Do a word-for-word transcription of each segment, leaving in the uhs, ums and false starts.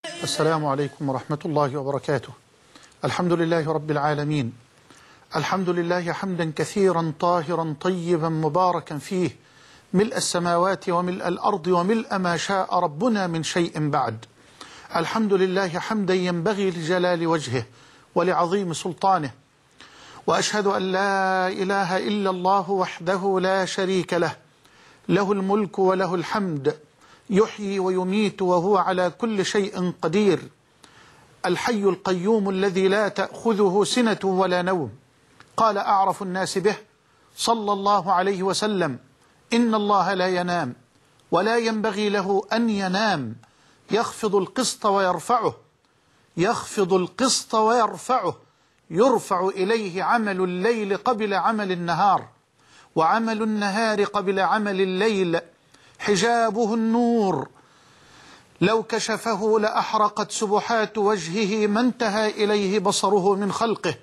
السلام عليكم ورحمة الله وبركاته. الحمد لله رب العالمين، الحمد لله حمدا كثيرا طاهرا طيبا مباركا فيه، ملء السماوات وملء الأرض وملء ما شاء ربنا من شيء بعد. الحمد لله حمدا ينبغي لجلال وجهه ولعظيم سلطانه، وأشهد أن لا إله إلا الله وحده لا شريك له، له الملك وله الحمد، يحيي ويميت وهو على كل شيء قدير، الحي القيوم الذي لا تأخذه سنة ولا نوم. قال أعرف الناس به صلى الله عليه وسلم: إن الله لا ينام ولا ينبغي له أن ينام، يخفض القسط ويرفعه، يخفض القسط ويرفعه، يرفع إليه عمل الليل قبل عمل النهار، وعمل النهار قبل عمل الليل، حجابه النور، لو كشفه لأحرقت سبحات وجهه ما انتهى إليه بصره من خلقه.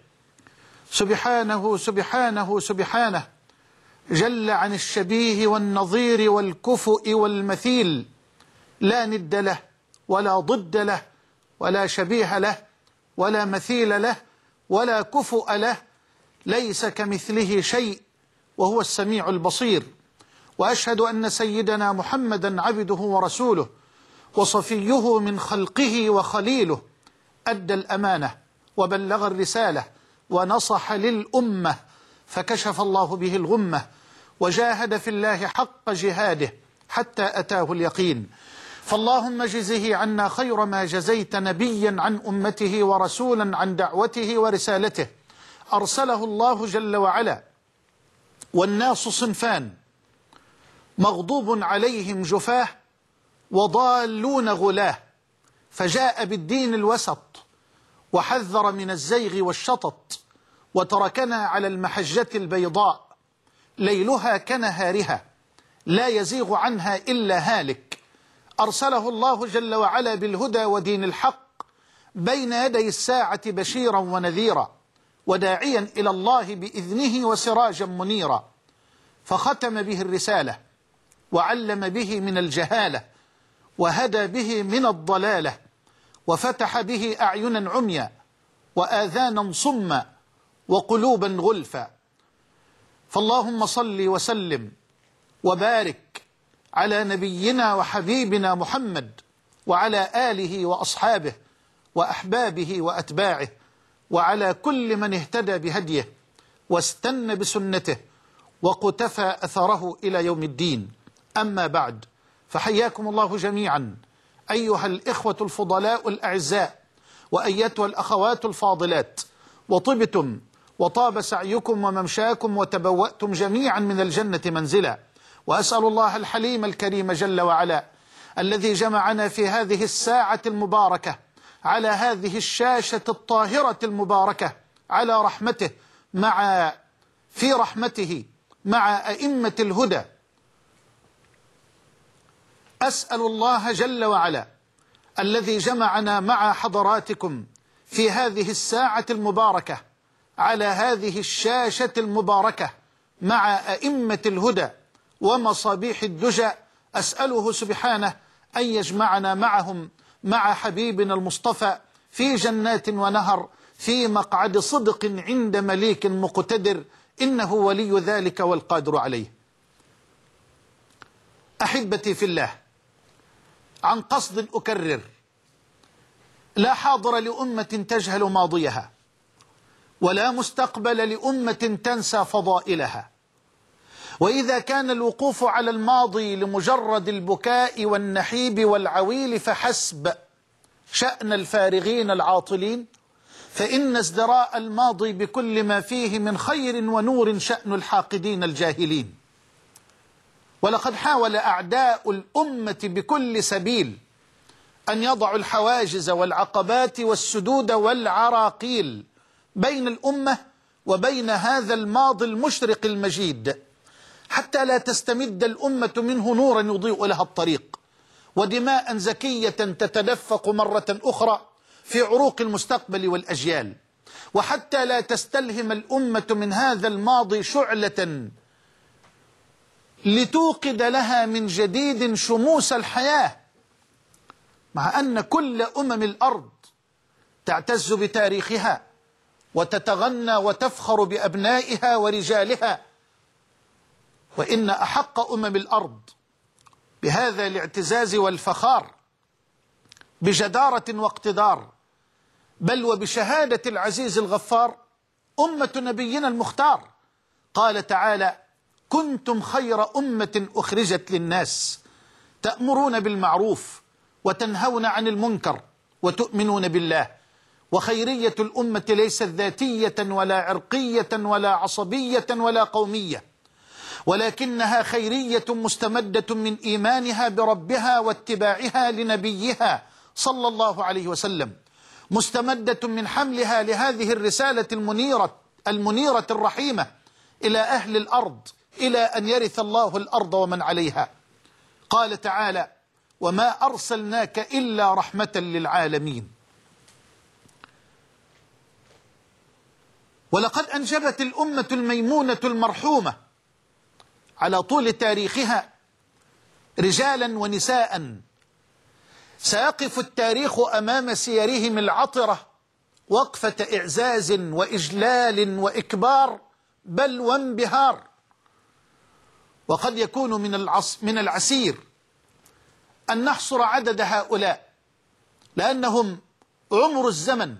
سبحانه سبحانه سبحانه، جل عن الشبيه والنظير والكفؤ والمثيل، لا ند له ولا ضد له ولا شبيه له ولا مثيل له ولا كفؤ له، ليس كمثله شيء وهو السميع البصير. وأشهد أن سيدنا محمدا عبده ورسوله وصفيه من خلقه وخليله، أدى الأمانة وبلغ الرسالة ونصح للأمة، فكشف الله به الغمة، وجاهد في الله حق جهاده حتى أتاه اليقين. فاللهم جزه عنا خير ما جزيت نبيا عن أمته ورسولا عن دعوته ورسالته. أرسله الله جل وعلا، والناس صنفان: مغضوب عليهم جفاه وضالون غلاه، فجاء بالدين الوسط وحذر من الزيغ والشطط، وتركنا على المحجة البيضاء ليلها كنهارها لا يزيغ عنها إلا هالك. أرسله الله جل وعلا بالهدى ودين الحق بين يدي الساعة بشيرا ونذيرا، وداعيا إلى الله بإذنه وسراجا منيرا، فختم به الرسالة وعلم به من الجهالة وهدى به من الضلالة، وفتح به أعينا عميا وآذانا صما وقلوبا غلفا. فاللهم صل وسلم وبارك على نبينا وحبيبنا محمد وعلى آله وأصحابه وأحبابه وأتباعه، وعلى كل من اهتدى بهديه واستنى بسنته وقتفى أثره إلى يوم الدين. أما بعد، فحياكم الله جميعا أيها الإخوة الفضلاء الأعزاء، وأيتها الأخوات الفاضلات، وطبتم وطاب سعيكم وممشاكم وتبوأتم جميعا من الجنة منزلا. وأسأل الله الحليم الكريم جل وعلا الذي جمعنا في هذه الساعة المباركة على هذه الشاشة الطاهرة المباركة على رحمته، مع في رحمته مع أئمة الهدى. أسأل الله جل وعلا الذي جمعنا مع حضراتكم في هذه الساعة المباركة على هذه الشاشة المباركة مع أئمة الهدى ومصابيح الدجى، أسأله سبحانه أن يجمعنا معهم مع حبيبنا المصطفى في جنات ونهر، في مقعد صدق عند مليك مقتدر، إنه ولي ذلك والقادر عليه. أحبتي في الله، عن قصد أكرر: لا حاضر لأمة تجهل ماضيها، ولا مستقبل لأمة تنسى فضائلها. وإذا كان الوقوف على الماضي لمجرد البكاء والنحيب والعويل فحسب شأن الفارغين العاطلين، فإن ازدراء الماضي بكل ما فيه من خير ونور شأن الحاقدين الجاهلين. ولقد حاول أعداء الأمة بكل سبيل أن يضعوا الحواجز والعقبات والسدود والعراقيل بين الأمة وبين هذا الماضي المشرق المجيد، حتى لا تستمد الأمة منه نورا يضيء لها الطريق، ودماء زكية تتدفق مرة أخرى في عروق المستقبل والأجيال، وحتى لا تستلهم الأمة من هذا الماضي شعلة لتوقد لها من جديد شموس الحياة. مع أن كل أمم الأرض تعتز بتاريخها وتتغنى وتفخر بأبنائها ورجالها، وإن أحق أمم الأرض بهذا الاعتزاز والفخار بجدارة واقتدار، بل وبشهادة العزيز الغفار، أمة نبينا المختار. قال تعالى: كنتم خير أمة أخرجت للناس تأمرون بالمعروف وتنهون عن المنكر وتؤمنون بالله. وخيرية الأمة ليست ذاتية ولا عرقية ولا عصبية ولا قومية، ولكنها خيرية مستمدة من إيمانها بربها واتباعها لنبيها صلى الله عليه وسلم، مستمدة من حملها لهذه الرسالة المنيرة المنيرة الرحيمة إلى أهل الأرض إلى أن يرث الله الأرض ومن عليها. قال تعالى: وما أرسلناك إلا رحمة للعالمين. ولقد أنجبت الأمة الميمونة المرحومة على طول تاريخها رجالا ونساء سيقف التاريخ أمام سيرهم العطرة وقفة إعزاز وإجلال وإكبار بل وانبهار. وقد يكون من العص من العسير أن نحصر عدد هؤلاء، لأنهم عمر الزمن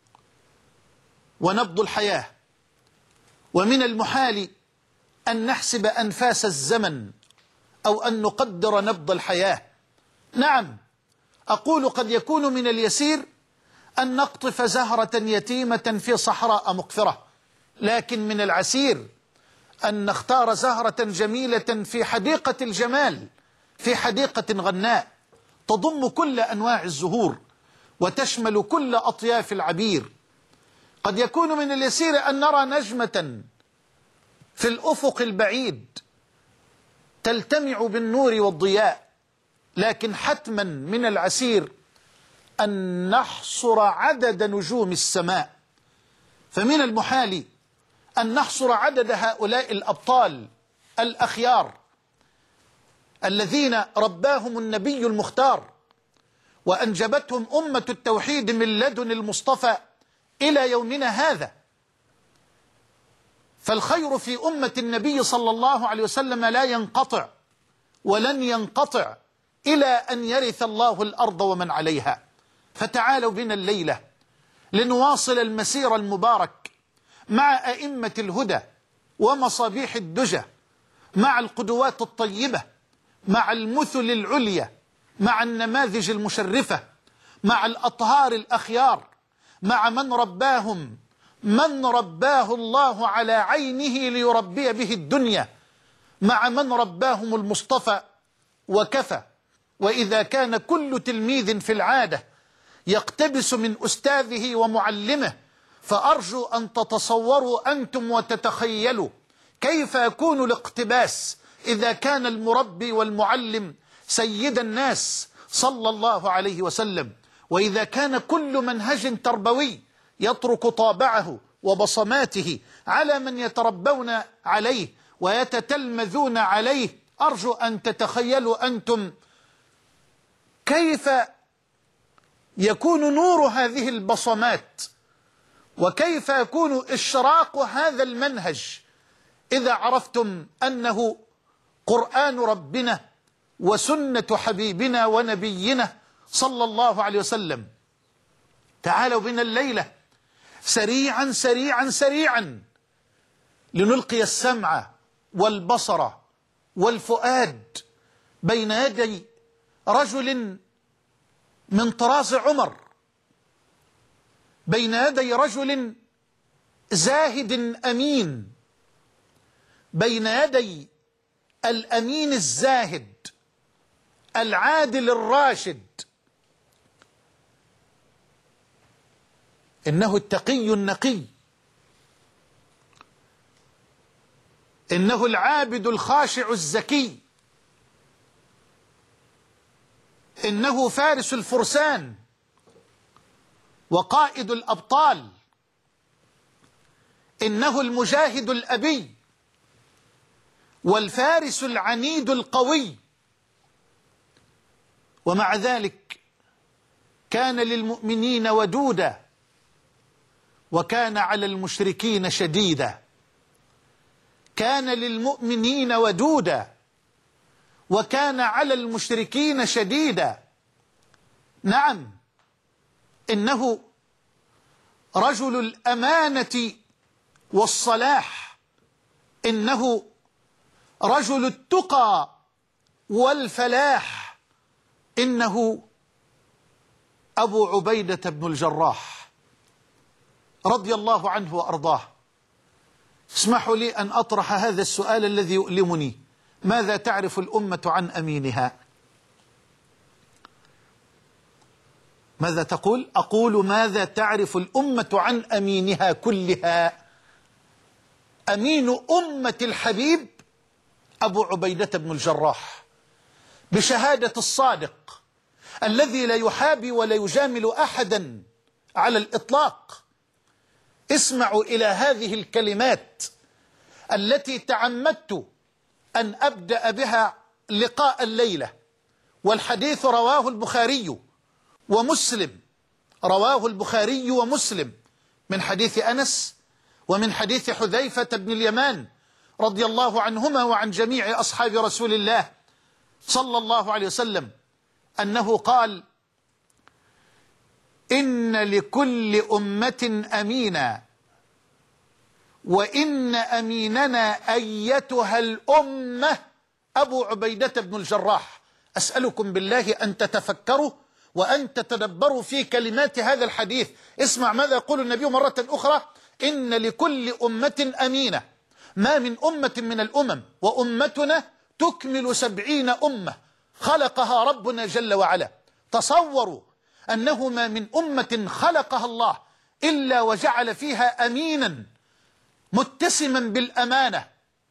ونبض الحياة، ومن المحال أن نحسب أنفاس الزمن أو أن نقدر نبض الحياة. نعم، أقول قد يكون من اليسير أن نقطف زهرة يتيمة في صحراء مقفرة، لكن من العسير أن نختار زهرة جميلة في حديقة الجمال، في حديقة غناء تضم كل أنواع الزهور وتشمل كل أطياف العبير. قد يكون من اليسير أن نرى نجمة في الأفق البعيد تلتمع بالنور والضياء، لكن حتما من العسير أن نحصر عدد نجوم السماء. فمن المحال أن نحصر عدد هؤلاء الأبطال الأخيار الذين رباهم النبي المختار وأنجبتهم أمة التوحيد من لدن المصطفى إلى يومنا هذا. فالخير في أمة النبي صلى الله عليه وسلم لا ينقطع ولن ينقطع إلى أن يرث الله الأرض ومن عليها. فتعالوا بنا الليلة لنواصل المسير المبارك مع أئمة الهدى ومصابيح الدجى، مع القدوات الطيبة، مع المثل العليا، مع النماذج المشرفة، مع الأطهار الأخيار، مع من رباهم من رباه الله على عينه ليربي به الدنيا، مع من رباهم المصطفى وكفى. وإذا كان كل تلميذ في العادة يقتبس من أستاذه ومعلمه، فأرجو أن تتصوروا أنتم وتتخيلوا كيف يكون الاقتباس إذا كان المربي والمعلم سيد الناس صلى الله عليه وسلم، وإذا كان كل منهج تربوي يترك طابعه وبصماته على من يتربون عليه ويتتلمذون عليه. أرجو أن تتخيلوا أنتم كيف يكون نور هذه البصمات وكيف يكون إشراق هذا المنهج إذا عرفتم أنه قرآن ربنا وسنة حبيبنا ونبينا صلى الله عليه وسلم. تعالوا بنا الليلة سريعا سريعا سريعا لنلقي السمع والبصر والفؤاد بين يدي رجل من طراز عمر، بين يدي رجل زاهد أمين، بين يدي الأمين الزاهد العادل الراشد. إنه التقي النقي، إنه العابد الخاشع الزكي، إنه فارس الفرسان وقائد الأبطال، إنه المجاهد الأبي والفارس العنيد القوي. ومع ذلك كان للمؤمنين ودودا وكان على المشركين شديدا. كان للمؤمنين ودودا وكان على المشركين شديدا. نعم، إنه رجل الأمانة والصلاح، إنه رجل التقى والفلاح، إنه أبو عبيدة بن الجراح رضي الله عنه وأرضاه. اسمحوا لي أن أطرح هذا السؤال الذي يؤلمني: ماذا تعرف الأمة عن أمينها؟ ماذا تقول؟ أقول: ماذا تعرف الأمة عن أمينها كلها؟ أمين أمة الحبيب أبو عبيدة بن الجراح، بشهادة الصادق الذي لا يحابي ولا يجامل أحدا على الإطلاق. اسمعوا إلى هذه الكلمات التي تعمدت أن أبدأ بها لقاء الليلة، والحديث رواه البخاري ومسلم، رواه البخاري ومسلم من حديث أنس ومن حديث حذيفة بن اليمان رضي الله عنهما وعن جميع أصحاب رسول الله صلى الله عليه وسلم أنه قال: إن لكل أمة أمينا، وإن أميننا أيتها الأمة أبو عبيدة بن الجراح. أسألكم بالله أن تتفكروا وأن تتدبروا في كلمات هذا الحديث. اسمع ماذا يقول النبي مرة أخرى: إن لكل أمة أمينة، ما من أمة من الأمم وأمتنا تكمل سبعين أمة خلقها ربنا جل وعلا. تصوروا أنه ما من أمة خلقها الله إلا وجعل فيها أمينا متسما بالأمانة،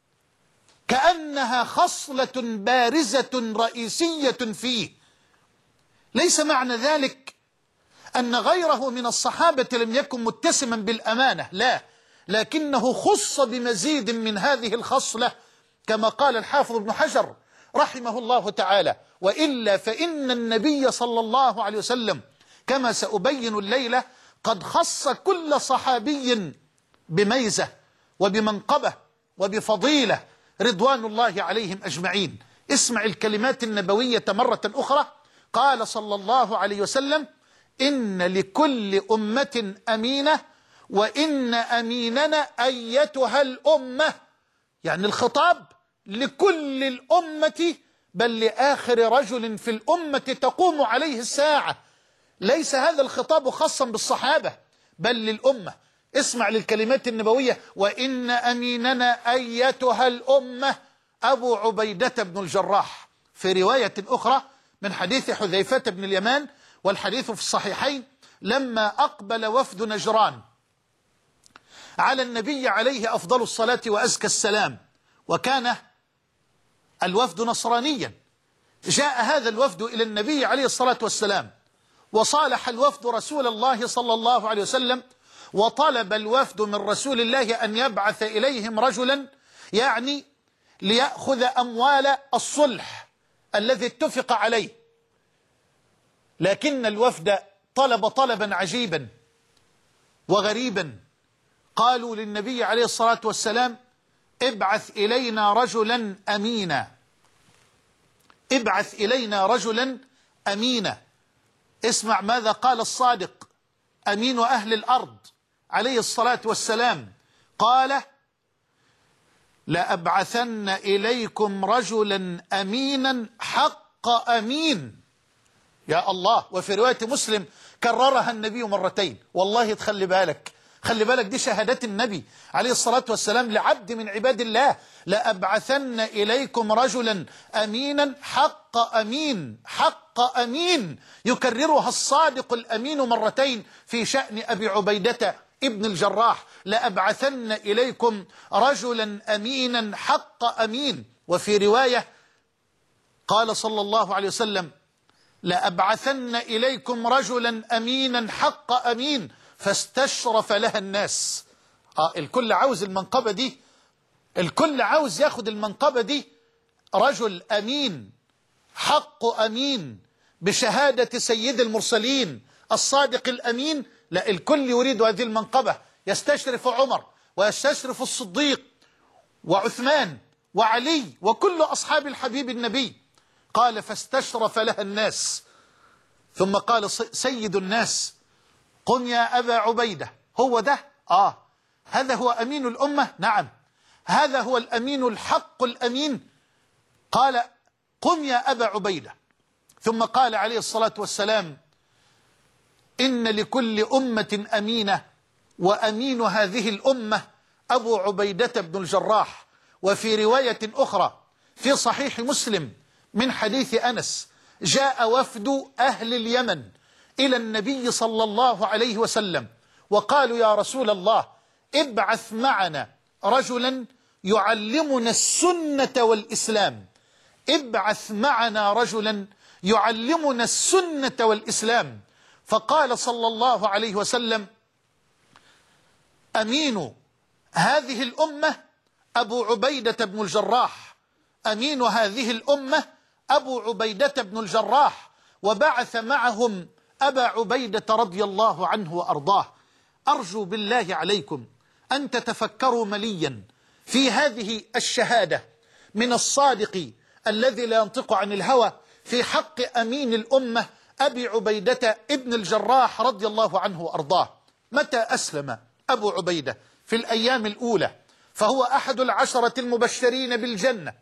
كأنها خصلة بارزة رئيسية فيه. ليس معنى ذلك أن غيره من الصحابة لم يكن متسما بالأمانة، لا، لكنه خص بمزيد من هذه الخصلة كما قال الحافظ ابن حجر رحمه الله تعالى: وإلا فإن النبي صلى الله عليه وسلم كما سأبين الليلة قد خص كل صحابي بميزة وبمنقبة وبفضيلة رضوان الله عليهم أجمعين. اسمع الكلمات النبوية مرة أخرى. قال صلى الله عليه وسلم: إن لكل أمة أمينة، وإن أميننا أيتها الأمة. يعني الخطاب لكل الأمة، بل لآخر رجل في الأمة تقوم عليه الساعة. ليس هذا الخطاب خاصا بالصحابة بل للأمة. اسمع للكلمات النبوية: وإن أميننا أيتها الأمة أبو عبيدة بن الجراح. في رواية أخرى من حديث حذيفة بن اليمان، والحديث في الصحيحين، لما أقبل وفد نجران على النبي عليه أفضل الصلاة وأزكى السلام، وكان الوفد نصرانيا، جاء هذا الوفد إلى النبي عليه الصلاة والسلام، وصالح الوفد رسول الله صلى الله عليه وسلم، وطلب الوفد من رسول الله أن يبعث إليهم رجلا يعني ليأخذ أموال الصلح الذي اتفق عليه. لكن الوفد طلب طلبا عجيبا وغريبا. قالوا للنبي عليه الصلاة والسلام: ابعث إلينا رجلا أمينا، ابعث إلينا رجلا أمينا. اسمع ماذا قال الصادق أمين أهل الأرض عليه الصلاة والسلام. قال: لأبعثن إليكم رجلا أمينا حق أمين. يا الله. وفي رواية مسلم كررها النبي مرتين. والله تخلي بالك، خلي بالك، دي شهادات النبي عليه الصلاة والسلام لعبد من عباد الله: لأبعثن إليكم رجلا أمينا حق أمين، حق أمين. يكررها الصادق الأمين مرتين في شأن أبي عبيدة ابن الجراح: لأبعثن إليكم رجلا أمينا حق أمين. وفي رواية قال صلى الله عليه وسلم: لأبعثن إليكم رجلا أمينا حق أمين. فاستشرف لها الناس. آه الكل عاوز المنقبة دي، الكل عاوز ياخد المنقبة دي. رجل أمين حق أمين بشهادة سيد المرسلين الصادق الأمين، لا، الكل يريد هذه المنقبة، يستشرف عمر ويستشرف الصديق وعثمان وعلي وكل أصحاب الحبيب النبي. قال فاستشرف لها الناس، ثم قال سيد الناس قم يا أبا عبيدة. هو ده؟ آه هذا هو أمين الأمة؟ نعم هذا هو الأمين الحق الأمين. قال قم يا أبا عبيدة. ثم قال عليه الصلاة والسلام إن لكل أمة أمينة، وأمين هذه الأمة أبو عبيدة بن الجراح. وفي رواية أخرى في صحيح مسلم من حديث أنس جاء وفد أهل اليمن إلى النبي صلى الله عليه وسلم وقالوا يا رسول الله ابعث معنا رجلا يعلمنا السنة والإسلام، ابعث معنا رجلا يعلمنا السنة والإسلام. فقال صلى الله عليه وسلم أمين هذه الأمة أبو عبيدة بن الجراح، أمين هذه الأمة أبو عبيدة بن الجراح. وبعث معهم أبا عبيدة رضي الله عنه وأرضاه. أرجو بالله عليكم أن تتفكروا مليا في هذه الشهادة من الصادق الذي لا ينطق عن الهوى في حق أمين الأمة أبي عبيدة ابن الجراح رضي الله عنه وأرضاه. متى أسلم أبو عبيدة؟ في الأيام الأولى، فهو أحد العشرة المبشرين بالجنة،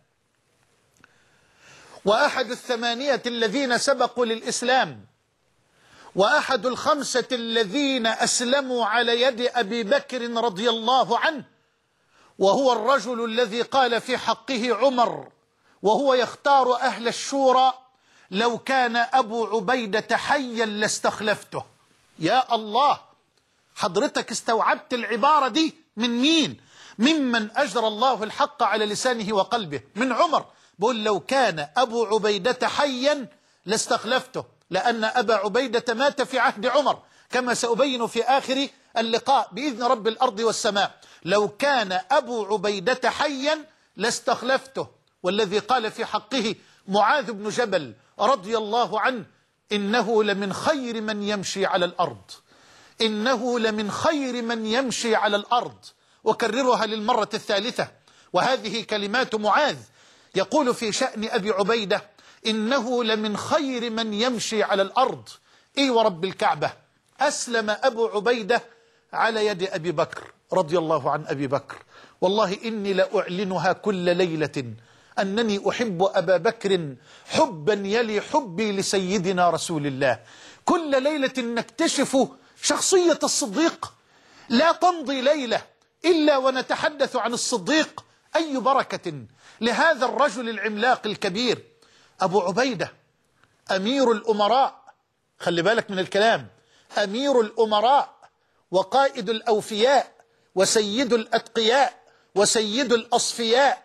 وأحد الثمانية الذين سبقوا للإسلام، وأحد الخمسة الذين أسلموا على يد أبي بكر رضي الله عنه، وهو الرجل الذي قال في حقه عمر وهو يختار أهل الشورى لو كان أبو عبيدة حيا لاستخلفته. يا الله، حضرتك استوعبت العبارة دي من مين؟ ممن أجرى الله الحق على لسانه وقلبه، من عمر. بقول لو كان أبو عبيدة حيا لاستخلفته، لأن أبا عبيدة مات في عهد عمر كما سأبين في آخر اللقاء بإذن رب الأرض والسماء. لو كان أبو عبيدة حيا لاستخلفته. والذي قال في حقه معاذ بن جبل رضي الله عنه إنه لمن خير من يمشي على الأرض، إنه لمن خير من يمشي على الأرض. وكررها للمرة الثالثة، وهذه كلمات معاذ يقول في شأن أبي عبيدة إنه لمن خير من يمشي على الأرض. إي ورب الكعبة، أسلم أبو عبيدة على يد أبي بكر رضي الله عن أبي بكر. والله إني لأعلنها كل ليلة أنني أحب أبا بكر حبا يلي حبي لسيدنا رسول الله. كل ليلة نكتشف شخصية الصديق، لا تمضي ليلة إلا ونتحدث عن الصديق. أي بركة لهذا الرجل العملاق الكبير أبو عبيدة، أمير الأمراء. خلي بالك من الكلام، أمير الأمراء وقائد الأوفياء وسيد الأتقياء وسيد الأصفياء،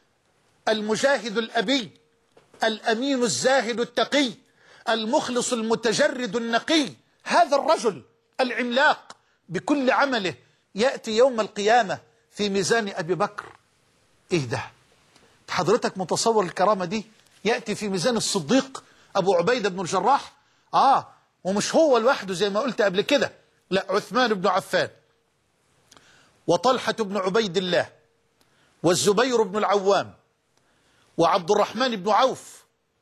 المجاهد الأبي، الأمين الزاهد التقي، المخلص المتجرد النقي. هذا الرجل العملاق بكل عمله يأتي يوم القيامة في ميزان أبي بكر. إيه ده؟ حضرتك متصور الكرامة دي؟ يأتي في ميزان الصديق أبو عبيدة بن الجراح. آه ومش هو لوحده زي ما قلت قبل كده، لا، عثمان بن عفان وطلحة بن عبيد الله والزبير بن العوام وعبد الرحمن بن عوف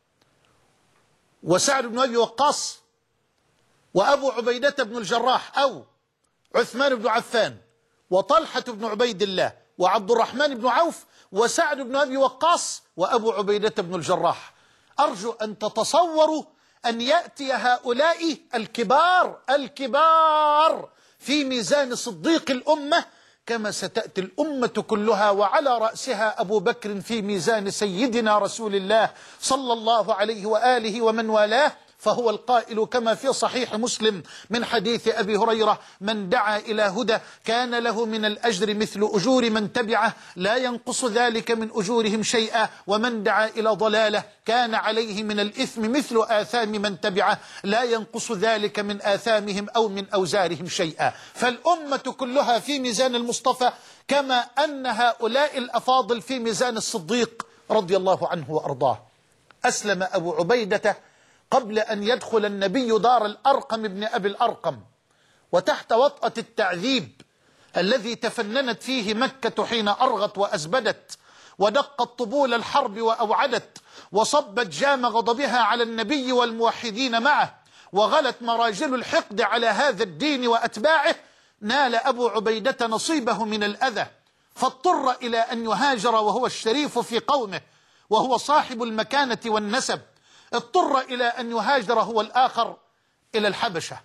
وسعد بن أبي وقاص وأبو عبيدة بن الجراح، أو عثمان بن عفان وطلحة بن عبيد الله وعبد الرحمن بن عوف وسعد بن أبي وقاص وأبو عبيدة بن الجراح. أرجو أن تتصوروا أن يأتي هؤلاء الكبار الكبار في ميزان صديق الأمة كما ستأتي الأمة كلها، وعلى رأسها أبو بكر في ميزان سيدنا رسول الله صلى الله عليه وآله ومن والاه. فهو القائل كما في صحيح مسلم من حديث أبي هريرة: من دعا إلى هدى كان له من الأجر مثل أجور من تبعه لا ينقص ذلك من أجورهم شيئا، ومن دعا إلى ضلالة كان عليه من الإثم مثل آثام من تبعه لا ينقص ذلك من آثامهم أو من أوزارهم شيئا. فالأمة كلها في ميزان المصطفى، كما أن هؤلاء الأفاضل في ميزان الصديق رضي الله عنه وأرضاه. أسلم أبو عبيدة قبل أن يدخل النبي دار الأرقم بن أبي الأرقم، وتحت وطأة التعذيب الذي تفننت فيه مكة حين أرغت وأزبدت ودقت طبول الحرب وأوعدت وصبت جام غضبها على النبي والموحدين معه وغلت مراجل الحقد على هذا الدين وأتباعه، نال أبو عبيدة نصيبه من الأذى، فاضطر إلى أن يهاجر وهو الشريف في قومه وهو صاحب المكانة والنسب، اضطر إلى أن يهاجر هو الآخر إلى الحبشة.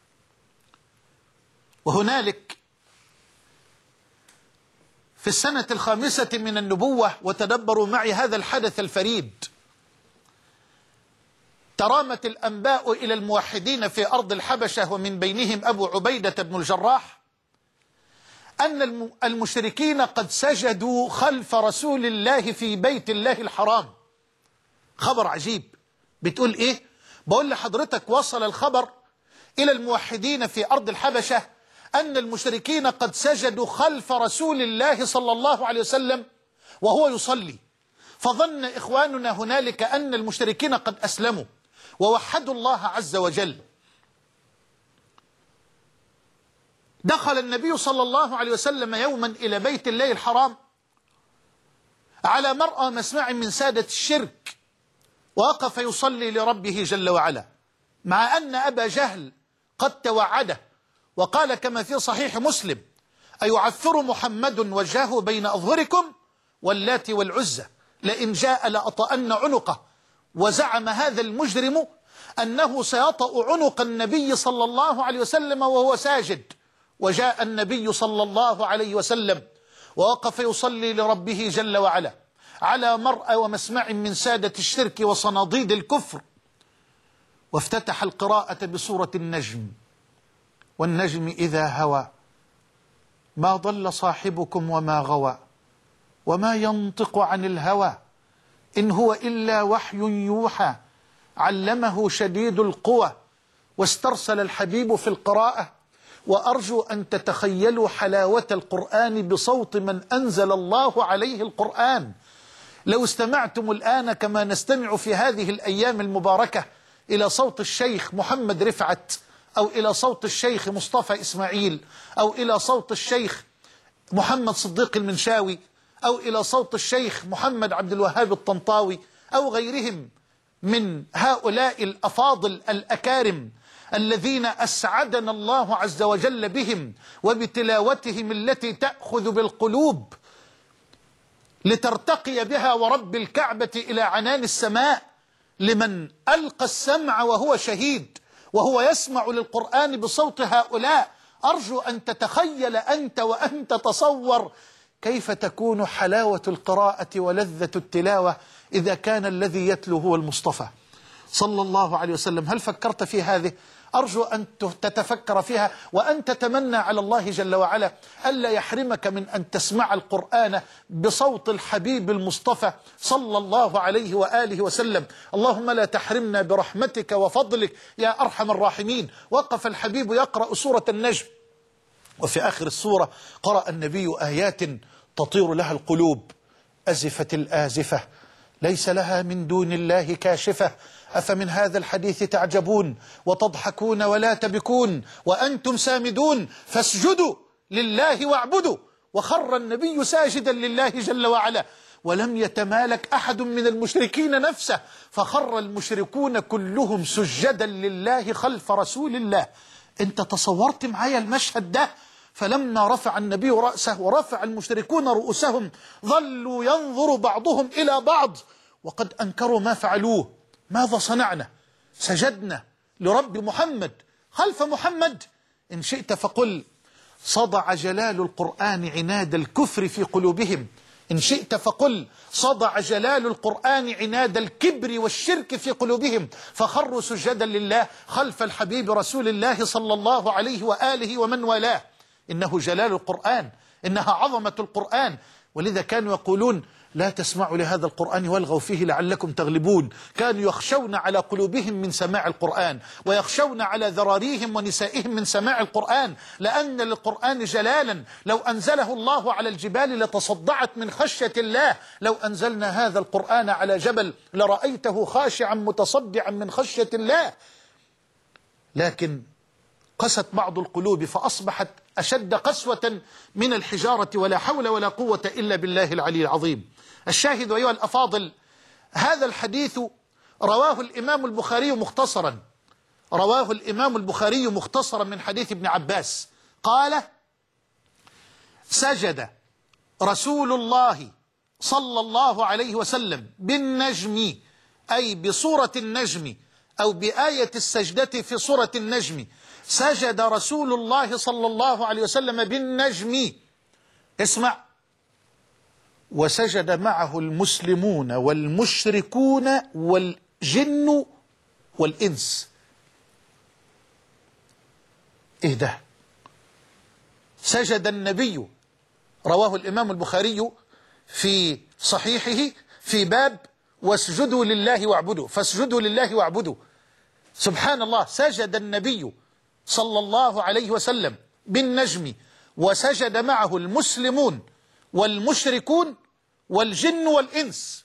وهنالك في السنة الخامسة من النبوة، وتدبروا معي هذا الحدث الفريد، ترامت الأنباء إلى الموحدين في أرض الحبشة ومن بينهم أبو عبيدة بن الجراح أن المشركين قد سجدوا خلف رسول الله في بيت الله الحرام. خبر عجيب. بتقول إيه؟ بقول لحضرتك وصل الخبر إلى الموحدين في أرض الحبشة أن المشركين قد سجدوا خلف رسول الله صلى الله عليه وسلم وهو يصلي، فظن إخواننا هنالك أن المشركين قد أسلموا ووحدوا الله عز وجل. دخل النبي صلى الله عليه وسلم يوما إلى بيت الله الحرام على مرأى مسمع من سادة الشرك، ووقف يصلي لربه جل وعلا، مع أن أبا جهل قد توعده وقال كما في صحيح مسلم: أيعثر محمد وجهه بين أظهركم واللات والعزى لئن جاء لأطأن عنقه. وزعم هذا المجرم أنه سيطأ عنق النبي صلى الله عليه وسلم وهو ساجد، وجاء النبي صلى الله عليه وسلم ووقف يصلي لربه جل وعلا على مرأى ومسمع من سادة الشرك وصناديد الكفر، وافتتح القراءة بسورة النجم: والنجم إذا هوى ما ضل صاحبكم وما غوى وما ينطق عن الهوى إن هو إلا وحي يوحى علمه شديد القوى. واسترسل الحبيب في القراءة، وأرجو أن تتخيلوا حلاوة القرآن بصوت من أنزل الله عليه القرآن. لو استمعتم الآن كما نستمع في هذه الأيام المباركة إلى صوت الشيخ محمد رفعت، أو إلى صوت الشيخ مصطفى إسماعيل، أو إلى صوت الشيخ محمد صديق المنشاوي، أو إلى صوت الشيخ محمد عبد الوهاب الطنطاوي، أو غيرهم من هؤلاء الأفاضل الأكارم الذين أسعدنا الله عز وجل بهم وبتلاوتهم التي تأخذ بالقلوب لترتقي بها ورب الكعبة إلى عنان السماء، لمن ألقى السمع وهو شهيد وهو يسمع للقرآن بصوت هؤلاء. أرجو أن تتخيل أنت وأن تتصور كيف تكون حلاوة القراءة ولذة التلاوة إذا كان الذي يتلو هو المصطفى صلى الله عليه وسلم. هل فكرت في هذه؟ أرجو أن تتفكر فيها، وأن تتمنى على الله جل وعلا ألا يحرمك من أن تسمع القرآن بصوت الحبيب المصطفى صلى الله عليه وآله وسلم. اللهم لا تحرمنا برحمتك وفضلك يا أرحم الراحمين. وقف الحبيب يقرأ سورة النجم، وفي آخر السورة قرأ النبي آيات تطير لها القلوب: أزفت الآزفة ليس لها من دون الله كاشفة أفمن هذا الحديث تعجبون وتضحكون ولا تبكون وأنتم سامدون فاسجدوا لله واعبدوا. وخر النبي ساجدا لله جل وعلا، ولم يتمالك أحد من المشركين نفسه، فخر المشركون كلهم سجدا لله خلف رسول الله. انت تصورت معايا المشهد ده؟ فلما رفع النبي رأسه ورفع المشركون رؤوسهم ظلوا ينظر بعضهم إلى بعض وقد أنكروا ما فعلوه. ماذا صنعنا؟ سجدنا لرب محمد خلف محمد. إن شئت فقل صدع جلال القرآن عناد الكفر في قلوبهم، إن شئت فقل صدع جلال القرآن عناد الكبر والشرك في قلوبهم، فخروا سجدا لله خلف الحبيب رسول الله صلى الله عليه وآله ومن والاه. إنه جلال القرآن، إنها عظمة القرآن. ولذا كانوا يقولون لا تسمعوا لهذا القرآن والغوا فيه لعلكم تغلبون. كانوا يخشون على قلوبهم من سماع القرآن، ويخشون على ذراريهم ونسائهم من سماع القرآن، لأن للقرآن جلالا لو أنزله الله على الجبال لتصدعت من خشية الله. لو أنزلنا هذا القرآن على جبل لرأيته خاشعا متصدعا من خشية الله. لكن قست بعض القلوب فأصبحت أشد قسوة من الحجارة، ولا حول ولا قوة إلا بالله العلي العظيم. الشاهد أيها الأفاضل، هذا الحديث رواه الإمام البخاري مختصرا، رواه الإمام البخاري مختصرا من حديث ابن عباس قال: سجد رسول الله صلى الله عليه وسلم بالنجم، أي بصورة النجم أو بآية السجدة في صورة النجم. سجد رسول الله صلى الله عليه وسلم بالنجم، اسمع، وسجد معه المسلمون والمشركون والجن والإنس. إيه ده؟ سجد النبي، رواه الإمام البخاري في صحيحه في باب واسجدوا لله واعبدوا، فاسجدوا لله واعبدوا. سبحان الله، سجد النبي صلى الله عليه وسلم بالنجم وسجد معه المسلمون والمشركون والجن والإنس.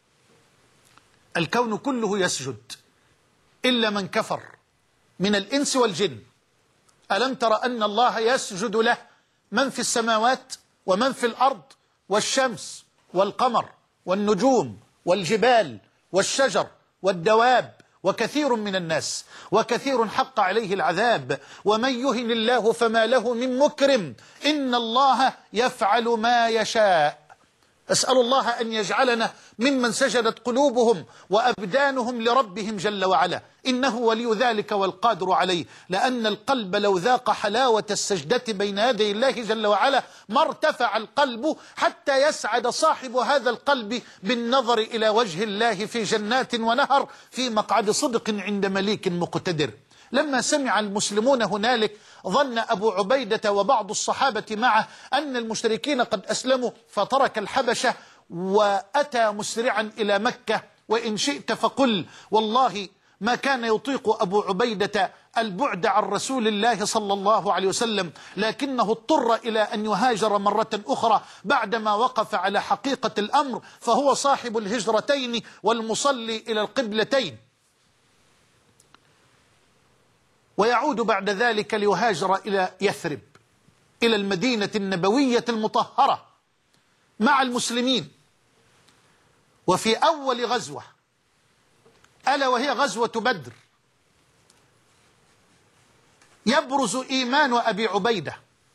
الكون كله يسجد إلا من كفر من الإنس والجن. ألم تر أن الله يسجد له من في السماوات ومن في الأرض، والشمس والقمر والنجوم والجبال والشجر والدواب وكثير من الناس، وكثير حق عليه العذاب. ومن يهن الله فما له من مكرم، إن الله يفعل ما يشاء. أسأل الله أن يجعلنا ممن سجدت قلوبهم وأبدانهم لربهم جل وعلا، إنه ولي ذلك والقادر عليه. لأن القلب لو ذاق حلاوة السجدة بين يدي الله جل وعلا ما ارتفع القلب حتى يسعد صاحب هذا القلب بالنظر إلى وجه الله في جنات ونهر في مقعد صدق عند مليك مقتدر. لما سمع المسلمون هنالك ظن أبو عبيدة وبعض الصحابة معه أن المشركين قد أسلموا، فترك الحبشة وأتى مسرعا إلى مكة. وإن شئت فقل والله ما كان يطيق أبو عبيدة البعد عن رسول الله صلى الله عليه وسلم، لكنه اضطر إلى أن يهاجر مرة أخرى بعدما وقف على حقيقة الأمر، فهو صاحب الهجرتين والمصلي إلى القبلتين. ويعود بعد ذلك ليهاجر إلى يثرب، إلى المدينة النبوية المطهرة مع المسلمين. وفي أول غزوة ألا وهي غزوة بدر يبرز إيمان أبي عبيدة،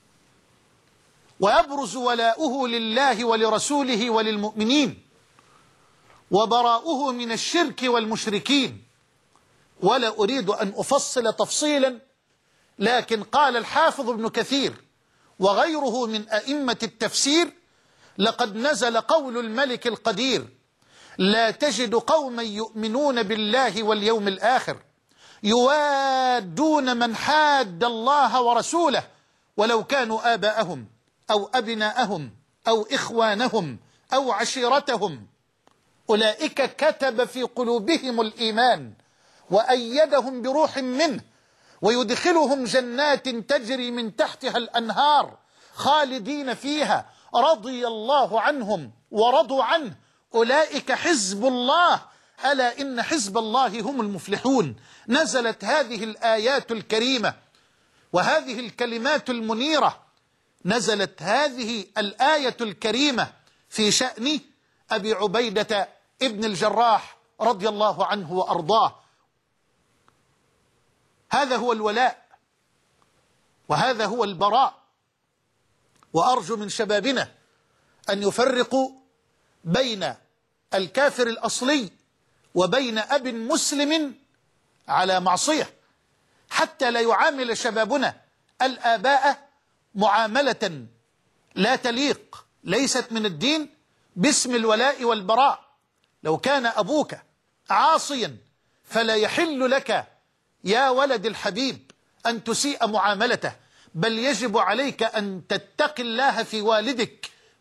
ويبرز ولاؤه لله ولرسوله وللمؤمنين، وبراؤه من الشرك والمشركين. ولا أريد أن أفصل تفصيلا، لكن قال الحافظ ابن كثير وغيره من أئمة التفسير: لقد نزل قول الملك القدير: لا تجد قوما يؤمنون بالله واليوم الآخر يوادون من حاد الله ورسوله ولو كانوا آباءهم أو أبناءهم أو إخوانهم أو عشيرتهم، أولئك كتب في قلوبهم الإيمان وأيدهم بروح منه ويدخلهم جنات تجري من تحتها الأنهار خالدين فيها رضي الله عنهم ورضوا عنه أولئك حزب الله ألا إن حزب الله هم المفلحون. نزلت هذه الآيات الكريمة وهذه الكلمات المنيرة، نزلت هذه الآية الكريمة في شأن أبي عبيدة ابن الجراح رضي الله عنه وأرضاه. هذا هو الولاء وهذا هو البراء. وأرجو من شبابنا أن يفرقوا بين الكافر الأصلي وبين أب مسلم على معصية، حتى لا يعامل شبابنا الآباء معاملة لا تليق، ليست من الدين، باسم الولاء والبراء. لو كان أبوك عاصيا فلا يحل لك يا ولد الحبيب أن تسيء معاملته، بل يجب عليك أن تتقي الله في والدك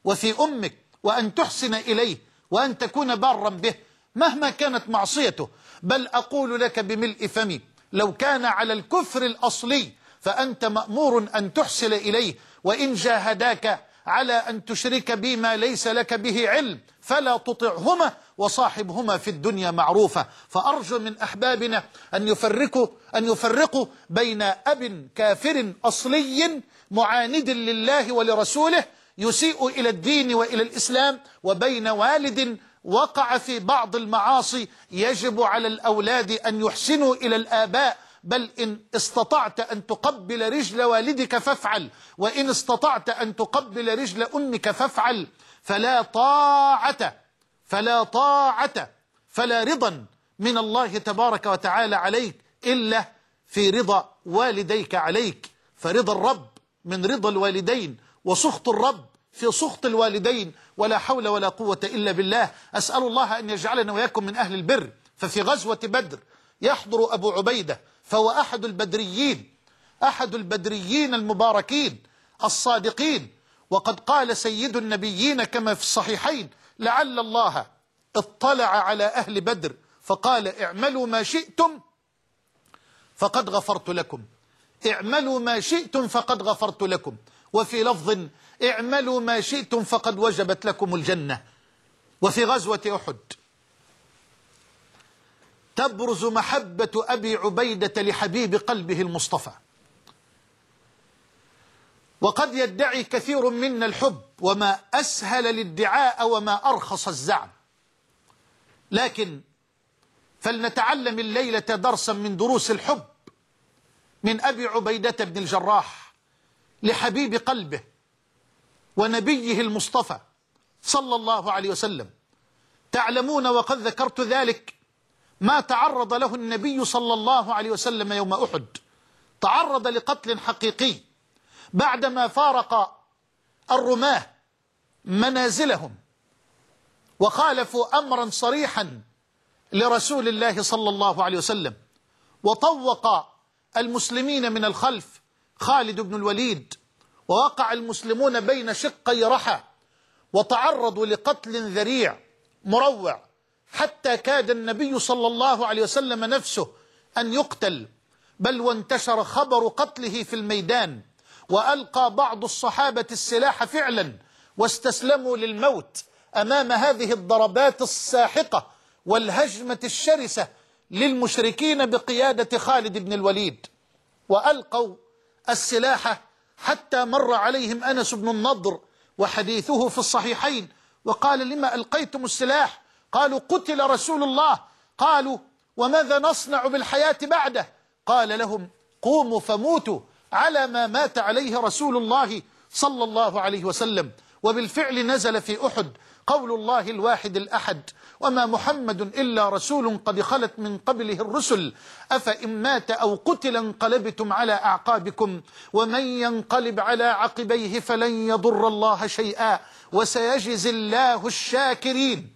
وفي أمك، وأن تحسن إليه، وأن تكون بارا به مهما كانت معصيته. بل أقول لك بملء فمي لو كان على الكفر الأصلي فأنت مأمور أن تحسن إليه، وإن جاهداك على أن تشرك بما ليس لك به علم فلا تطعهما وصاحبهما في الدنيا معروفة. فأرجو من أحبابنا أن يفرقوا أن يفرقوا بين أب كافر أصلي معاند لله ولرسوله يسيء إلى الدين وإلى الإسلام، وبين والد وقع في بعض المعاصي. يجب على الأولاد أن يحسنوا إلى الآباء، بل إن استطعت أن تقبل رجل والدك فافعل، وإن استطعت أن تقبل رجل أمك فافعل. فلا طاعة فلا طاعة فلا رضا من الله تبارك وتعالى عليك إلا في رضا والديك عليك. فرضا الرب من رضا الوالدين، وسخط الرب في سخط الوالدين، ولا حول ولا قوة إلا بالله. أسأل الله أن يجعلنا وياكم من أهل البر. ففي غزوة بدر يحضر أبو عبيدة، فهو أحد البدريين أحد البدريين المباركين الصادقين. وقد قال سيد النبيين كما في الصحيحين: لعل الله اطلع على أهل بدر فقال اعملوا ما شئتم فقد غفرت لكم، اعملوا ما شئتم فقد غفرت لكم. وفي لفظ: اعملوا ما شئتم فقد وجبت لكم الجنة. وفي غزوة أحد تبرز محبة أبي عبيدة لحبيب قلبه المصطفى. وقد يدعي كثير منا الحب، وما أسهل الادعاء وما أرخص الزعم، لكن فلنتعلم الليلة درسا من دروس الحب من أبي عبيدة بن الجراح لحبيب قلبه ونبيه المصطفى صلى الله عليه وسلم. تعلمون وقد ذكرت ذلك ما تعرض له النبي صلى الله عليه وسلم يوم أحد. تعرض لقتل حقيقي بعدما فارق الرماة منازلهم وخالفوا أمرا صريحا لرسول الله صلى الله عليه وسلم، وطوق المسلمين من الخلف خالد بن الوليد، ووقع المسلمون بين شقي رحى، وتعرضوا لقتل ذريع مروع، حتى كاد النبي صلى الله عليه وسلم نفسه أن يقتل، بل وانتشر خبر قتله في الميدان، وألقى بعض الصحابة السلاح فعلا واستسلموا للموت أمام هذه الضربات الساحقة والهجمة الشرسة للمشركين بقيادة خالد بن الوليد. وألقوا السلاح حتى مر عليهم أنس بن النضر وحديثه في الصحيحين، وقال: لما ألقيتم السلاح؟ قالوا: قتل رسول الله. قالوا: وماذا نصنع بالحياة بعده؟ قال لهم: قوموا فموتوا على ما مات عليه رسول الله صلى الله عليه وسلم. وبالفعل نزل في أحد قول الله الواحد الأحد: وما محمد إلا رسول قد خلت من قبله الرسل أفإن مات أو قتل انقلبتم على أعقابكم ومن ينقلب على عقبيه فلن يضر الله شيئا وسيجزي الله الشاكرين.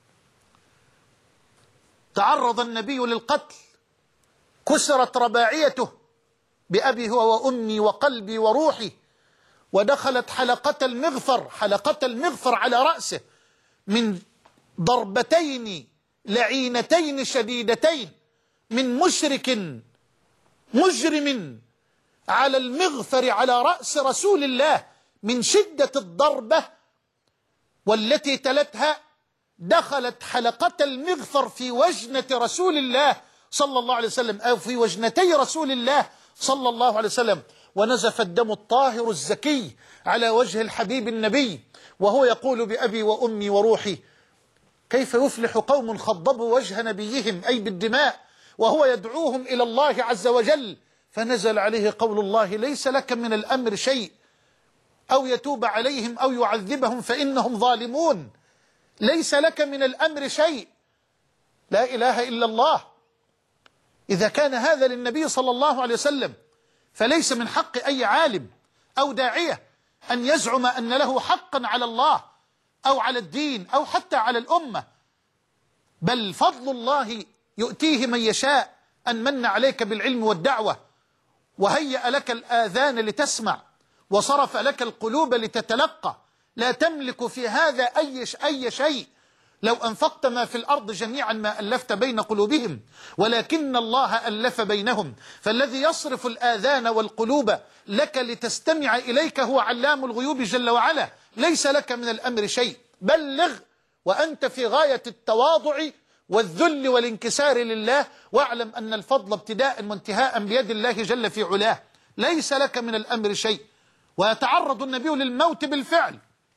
تعرض النبي للقتل، كسرت رباعيته بأبي هو وأمي وقلبي وروحي، ودخلت حلقة المغفر حلقة المغفر على رأسه من ضربتين لعينتين شديدتين من مشرك مجرم على المغفر على رأس رسول الله. من شدة الضربة والتي تلتها دخلت حلقة المغفر في وجنة رسول الله صلى الله عليه وسلم، أو في وجنتي رسول الله صلى الله عليه وسلم، ونزف الدم الطاهر الزكي على وجه الحبيب النبي، وهو يقول: بأبي وأمي وروحي كيف يفلح قوم خضبوا وجه نبيهم، أي بالدماء، وهو يدعوهم إلى الله عز وجل. فنزل عليه قول الله: ليس لك من الأمر شيء، أو يتوب عليهم أو يعذبهم فإنهم ظالمون. ليس لك من الأمر شيء. لا إله إلا الله. إذا كان هذا للنبي صلى الله عليه وسلم فليس من حق أي عالم أو داعية أن يزعم أن له حقا على الله أو على الدين أو حتى على الأمة، بل فضل الله يؤتيه من يشاء. أن من عليك بالعلم والدعوة، وهيأ لك الآذان لتسمع، وصرف لك القلوب لتتلقى، لا تملك في هذا أي أي شيء، لو أنفقت ما في الأرض جميعا ما ألفت بين قلوبهم، ولكن الله ألف بينهم، فالذي يصرف الآذان والقلوب لك لتستمع إليك هو علام الغيوب جل وعلا، ليس لك من الأمر شيء. بلغ وأنت في غاية التواضع والذل والانكسار لله، واعلم أن الفضل ابتداء وانتهاء بيد الله جل في علاه، ليس لك من الأمر شيء. ويتعرض النبي للموت بالفعل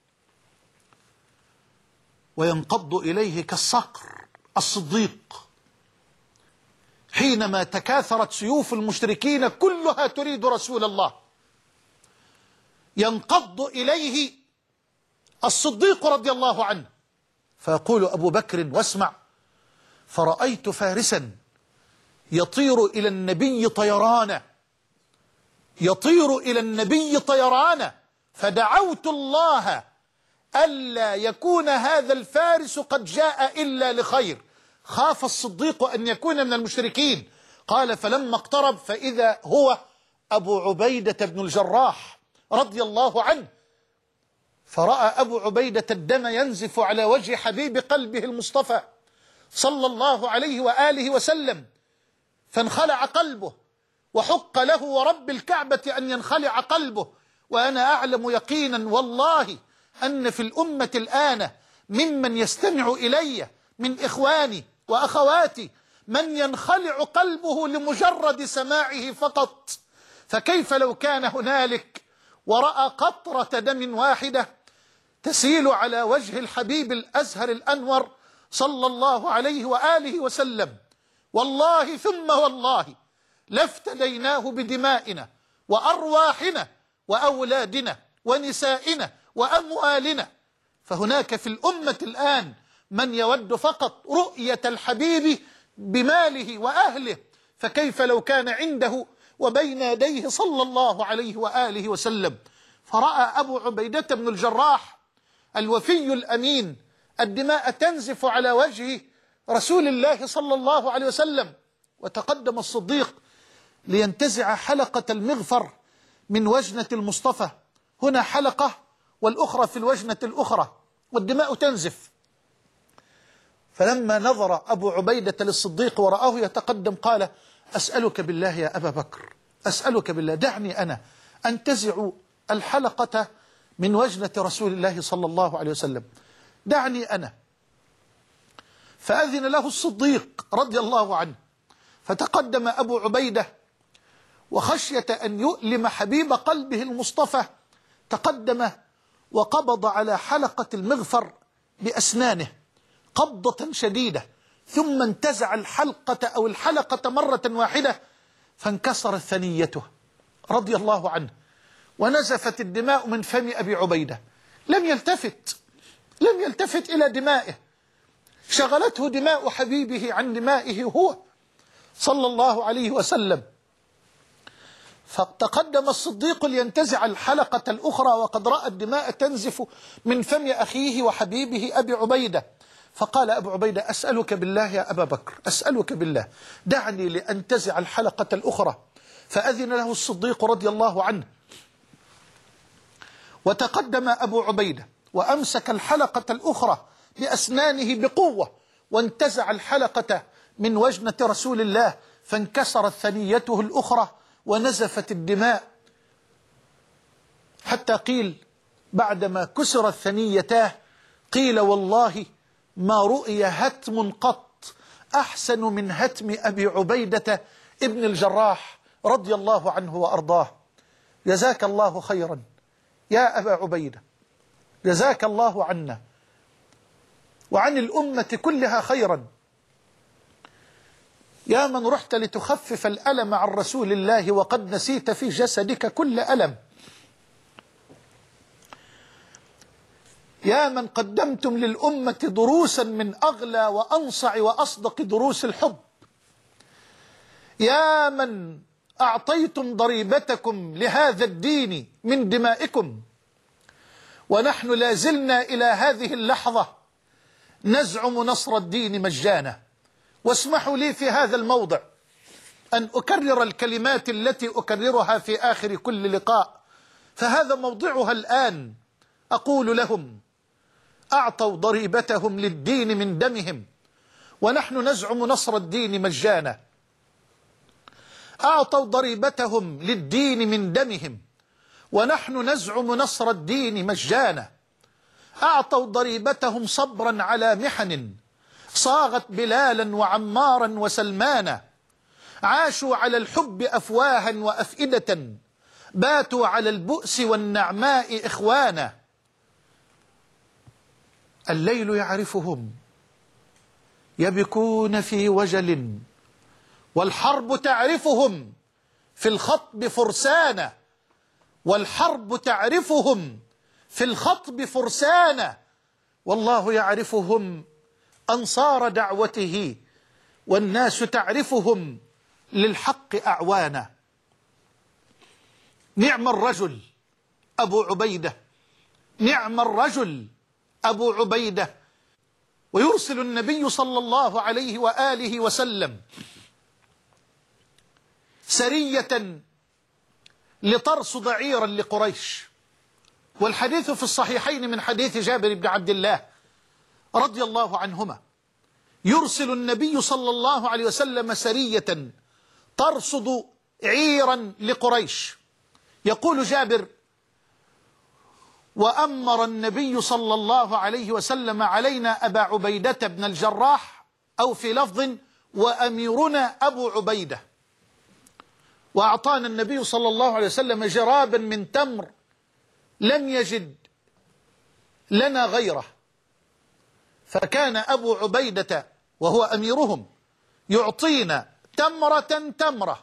وينقض إليه كالصقر الصديق، حينما تكاثرت سيوف المشركين كلها تريد رسول الله، ينقض إليه الصديق رضي الله عنه، فيقول أبو بكر واسمع: فرأيت فارسا يطير إلى النبي طيرانا، يطير إلى النبي طيرانا، فدعوت الله ألا يكون هذا الفارس قد جاء إلا لخير. خاف الصديق أن يكون من المشركين. قال: فلما اقترب فإذا هو أبو عبيدة بن الجراح رضي الله عنه، فرأى أبو عبيدة الدم ينزف على وجه حبيب قلبه المصطفى صلى الله عليه وآله وسلم، فانخلع قلبه، وحق له ورب الكعبة أن ينخلع قلبه. وأنا أعلم يقينا والله أن في الأمة الآن ممن يستمع إلي من إخواني وأخواتي من ينخلع قلبه لمجرد سماعه فقط، فكيف لو كان هنالك ورأى قطرة دم واحدة تسيل على وجه الحبيب الأزهر الأنور صلى الله عليه وآله وسلم. والله ثم والله لافتديناه بدمائنا وأرواحنا وأولادنا ونسائنا وأموالنا. فهناك في الأمة الآن من يود فقط رؤية الحبيب بماله وأهله، فكيف لو كان عنده وبين يديه صلى الله عليه وآله وسلم. فرأى أبو عبيدة بن الجراح الوفي الأمين الدماء تنزف على وجه رسول الله صلى الله عليه وسلم، وتقدم الصديق لينتزع حلقة المغفر من وجنة المصطفى، هنا حلقة والأخرى في الوجنة الأخرى، والدماء تنزف. فلما نظر أبو عبيدة للصديق ورآه يتقدم قال: أسألك بالله يا أبا بكر، أسألك بالله دعني أنا أنتزع الحلقة من وجنة رسول الله صلى الله عليه وسلم، دعني أنا. فأذن له الصديق رضي الله عنه، فتقدم أبو عبيدة وخشية أن يؤلم حبيب قلبه المصطفى تقدم وقبض على حلقة المغفر بأسنانه قبضة شديدة، ثم انتزع الحلقة أو الحلقة مرة واحدة فانكسرت ثنيته رضي الله عنه، ونزفت الدماء من فم أبي عبيدة. لم يلتفت لم يلتفت إلى دمائه، شغلته دماء حبيبه عن دمائه هو صلى الله عليه وسلم. فتقدم الصديق لينتزع الحلقة الأخرى وقد رأى الدماء تنزف من فم أخيه وحبيبه أبي عبيدة، فقال أبو عبيدة: أسألك بالله يا أبا بكر، أسألك بالله دعني لأنتزع الحلقة الأخرى. فأذن له الصديق رضي الله عنه، وتقدم أبو عبيدة وأمسك الحلقة الأخرى بأسنانه بقوة، وانتزع الحلقة من وجنة رسول الله، فانكسرت ثنيته الأخرى ونزفت الدماء، حتى قيل بعدما كسرت ثنيتاه قيل: والله ما رؤي هتم قط أحسن من هتم أبي عبيدة ابن الجراح رضي الله عنه وأرضاه. جزاك الله خيرا يا أبا عبيدة، جزاك الله عنا وعن الأمة كلها خيرا، يا من رحت لتخفف الألم عن رسول الله وقد نسيت في جسدك كل ألم، يا من قدمتم للأمة دروسا من أغلى وأنصع وأصدق دروس الحب، يا من أعطيتم ضريبتكم لهذا الدين من دمائكم، ونحن لازلنا إلى هذه اللحظة نزعم نصر الدين مجانا. واسمحوا لي في هذا الموضع أن أكرر الكلمات التي أكررها في آخر كل لقاء، فهذا موضعها الآن، أقول لهم: أعطوا ضريبتهم للدين من دمهم ونحن نزعم نصر الدين مجانا. أعطوا ضريبتهم للدين من دمهم ونحن نزعم نصر الدين مجانا. أعطوا ضريبتهم صبرا على محن صاغت بلالا وعمارا وسلمانا. عاشوا على الحب أفواها وأفئدة باتوا على البؤس والنعماء إخوانا. الليل يعرفهم يبكون في وجل والحرب تعرفهم في الخطب فرسانا. والحرب تعرفهم في الخطب فرسانا. والله يعرفهم أنصار دعوته والناس تعرفهم للحق أعوانا. نعم الرجل أبو عبيدة، نعم الرجل أبو عبيدة. ويرسل النبي صلى الله عليه وآله وسلم سرية لترصد عيرا لقريش، والحديث في الصحيحين من حديث جابر بن عبد الله رضي الله عنهما. يرسل النبي صلى الله عليه وسلم سرية ترصد عيرا لقريش. يقول جابر: وأمر النبي صلى الله عليه وسلم علينا أبا عبيدة بن الجراح، أو في لفظ وأميرنا أبو عبيدة. وأعطانا النبي صلى الله عليه وسلم جرابا من تمر لم يجد لنا غيره، فكان أبو عبيدة وهو أميرهم يعطينا تمرة تمرة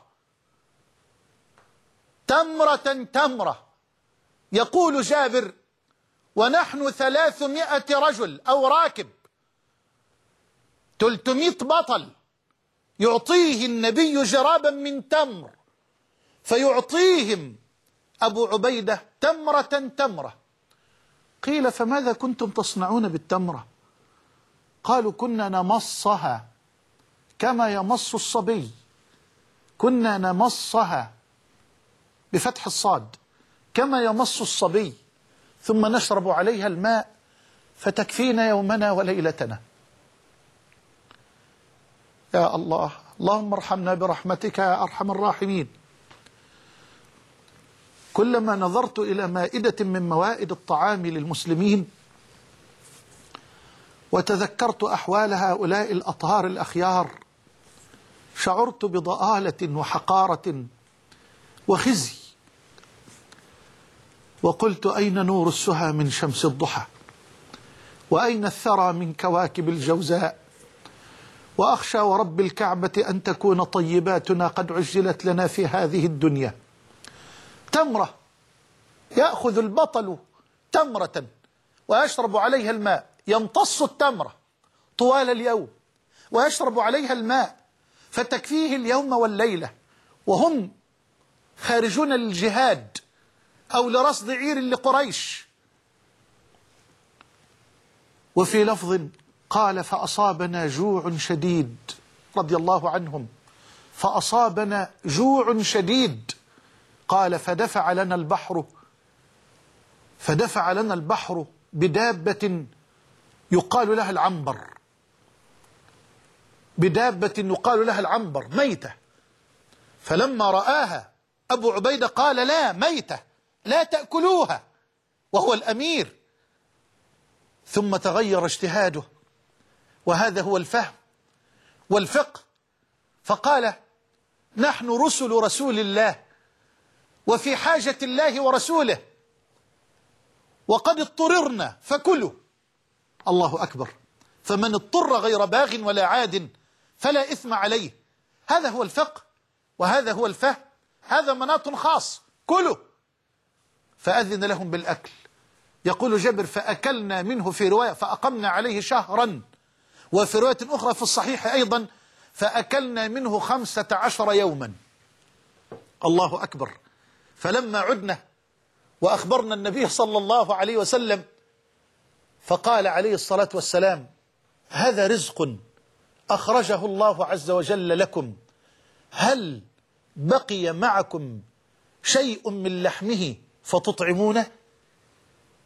تمرة تمرة. يقول جابر: ونحن ثلاثمائة رجل أو راكب، ثلاثمائة بطل، يعطيه النبي جرابا من تمر، فيعطيهم أبو عبيدة تمرة تمرة. قيل: فماذا كنتم تصنعون بالتمرة؟ قالوا: كنا نمصها كما يمص الصبي، كنا نمصها بفتح الصاد كما يمص الصبي، ثم نشرب عليها الماء فتكفينا يومنا وليلتنا. يا الله، اللهم ارحمنا برحمتك يا أرحم الراحمين. كلما نظرت إلى مائدة من موائد الطعام للمسلمين وتذكرت أحوال هؤلاء الأطهار الأخيار شعرت بضآلة وحقارة وخزي، وقلت: أين نور السهى من شمس الضحى؟ وأين الثرى من كواكب الجوزاء؟ وأخشى ورب الكعبة أن تكون طيباتنا قد عجلت لنا في هذه الدنيا. تمرة، يأخذ البطل تمرة ويشرب عليها الماء، يمتص التمرة طوال اليوم ويشرب عليها الماء فتكفيه اليوم والليلة، وهم خارجون للجهاد أو لرصد عير لقريش. وفي لفظ قال: فأصابنا جوع شديد، رضي الله عنهم، فأصابنا جوع شديد. قال: فدفع لنا البحر فدفع لنا البحر بدابة يقال لها العنبر، بدابة يقال لها العنبر ميتة. فلما رآها أبو عبيدة قال: لا، ميتة، لا تأكلوها، وهو الأمير. ثم تغير اجتهاده، وهذا هو الفهم والفقه، فقال: نحن رسل رسول الله وفي حاجة الله ورسوله، وقد اضطررنا فكلوا. الله أكبر. فمن اضطر غير باغ ولا عاد فلا إثم عليه. هذا هو الفقه وهذا هو الفهم، هذا مناط خاص، كلوا. فأذن لهم بالأكل. يقول جابر: فأكلنا منه، في رواية فأقمنا عليه شهرا، وفي رواية أخرى في الصحيح أيضا فأكلنا منه خمسة عشر يوما. الله أكبر. فلما عدنا وأخبرنا النبي صلى الله عليه وسلم فقال عليه الصلاة والسلام: هذا رزق أخرجه الله عز وجل لكم، هل بقي معكم شيء من لحمه فتطعمونه؟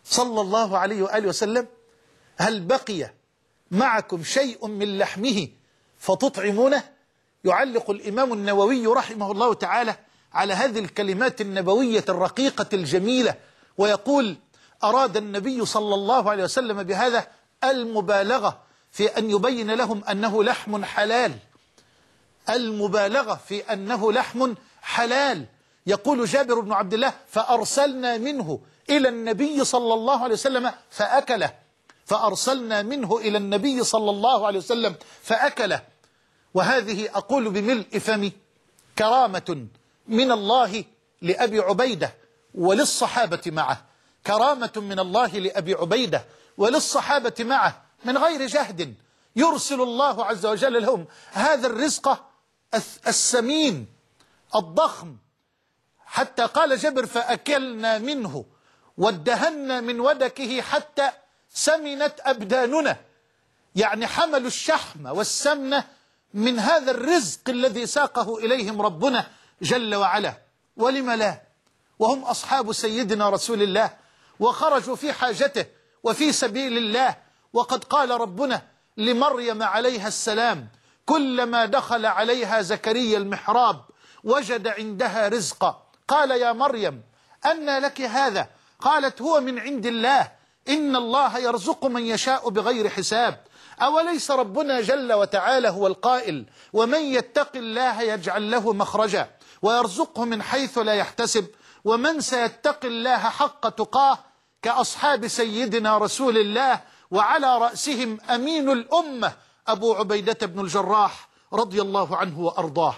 صلى الله عليه وآله وسلم: هل بقي معكم شيء من لحمه فتطعمونه؟ يعلق الإمام النووي رحمه الله تعالى على هذه الكلمات النبوية الرقيقة الجميلة ويقول: أراد النبي صلى الله عليه وسلم بهذا المبالغة في أن يبين لهم أنه لحم حلال، المبالغة في أنه لحم حلال. يقول جابر بن عبد الله: فأرسلنا منه إلى النبي صلى الله عليه وسلم فأكله، فأرسلنا منه إلى النبي صلى الله عليه وسلم فأكله. وهذه أقول بملء فمي كرامة من الله لأبي عبيدة وللصحابة معه، كرامة من الله لأبي عبيدة وللصحابة معه، من غير جهد يرسل الله عز وجل لهم هذا الرزق السمين الضخم. حتى قال جابر: فأكلنا منه وادهنا من ودكه حتى سمنت أبداننا، يعني حملوا الشحم والسمنة من هذا الرزق الذي ساقه إليهم ربنا جل وعلا. ولم لا، وهم أصحاب سيدنا رسول الله وخرجوا في حاجته وفي سبيل الله. وقد قال ربنا لمريم عليها السلام: كلما دخل عليها زكريا المحراب وجد عندها رزقا قال يا مريم أنى لك هذا؟ قالت: هو من عند الله، إن الله يرزق من يشاء بغير حساب. أوليس ربنا جل وتعالى هو القائل: ومن يتق الله يجعل له مخرجا ويرزقه من حيث لا يحتسب، ومن سيتق الله حق تقاه كأصحاب سيدنا رسول الله، وعلى رأسهم أمين الأمة أبو عبيدة بن الجراح رضي الله عنه وأرضاه.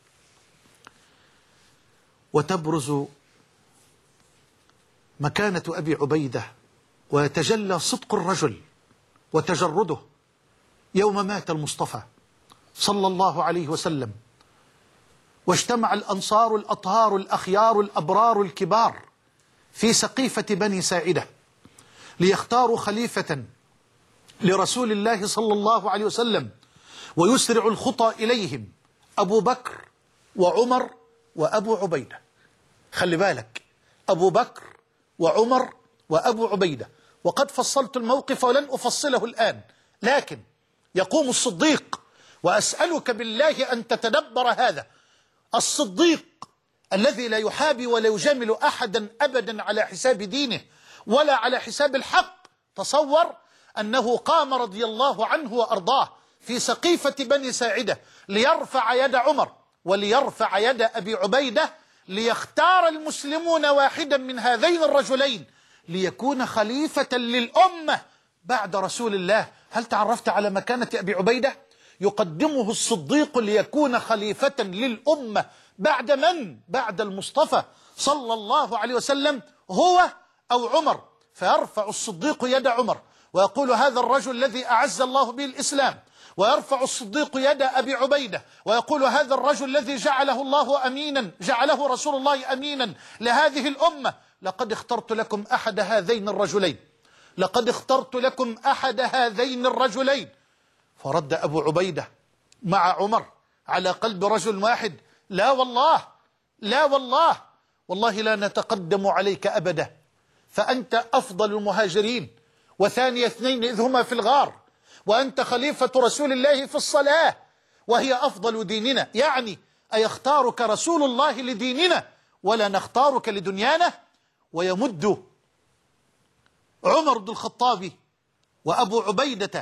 وتبرز مكانة أبي عبيدة ويتجلى صدق الرجل وتجرده يوم مات المصطفى صلى الله عليه وسلم، واجتمع الأنصار الأطهار الأخيار الأبرار الكبار في سقيفة بني ساعدة ليختاروا خليفة لرسول الله صلى الله عليه وسلم، ويسرع الخطى إليهم أبو بكر وعمر وأبو عبيدة. خلي بالك، أبو بكر وعمر وأبو عبيدة. وقد فصلت الموقف ولن أفصله الآن، لكن يقوم الصديق، وأسألك بالله أن تتدبر هذا الصديق الذي لا يحابي ولا يجامل أحدا أبدا على حساب دينه ولا على حساب الحق. تصور أنه قام رضي الله عنه وأرضاه في سقيفة بني ساعدة ليرفع يد عمر وليرفع يد أبي عبيدة، ليختار المسلمون واحدا من هذين الرجلين ليكون خليفة للأمة بعد رسول الله. هل تعرفت على مكانة أبي عبيدة؟ يقدمه الصديق ليكون خليفة للأمة بعد من؟ بعد المصطفى صلى الله عليه وسلم، هو أو عمر. فيرفع الصديق يد عمر ويقول: هذا الرجل الذي أعز الله به الإسلام. ويرفع الصديق يد أبي عبيدة ويقول: هذا الرجل الذي جعله الله أمينا، جعله رسول الله أمينا لهذه الأمة. لقد اخترت لكم أحد هذين الرجلين، لقد اخترت لكم أحد هذين الرجلين. فرد أبو عبيدة مع عمر على قلب رجل واحد: لا والله، لا والله، والله لا نتقدم عليك أبدا، فأنت أفضل المهاجرين وثاني اثنين إذ هما في الغار، وأنت خليفة رسول الله في الصلاة وهي أفضل ديننا. يعني أيختارك رسول الله لديننا ولا نختارك لدنيانا؟ ويمد عمر بن الخطاب وأبو عبيدة،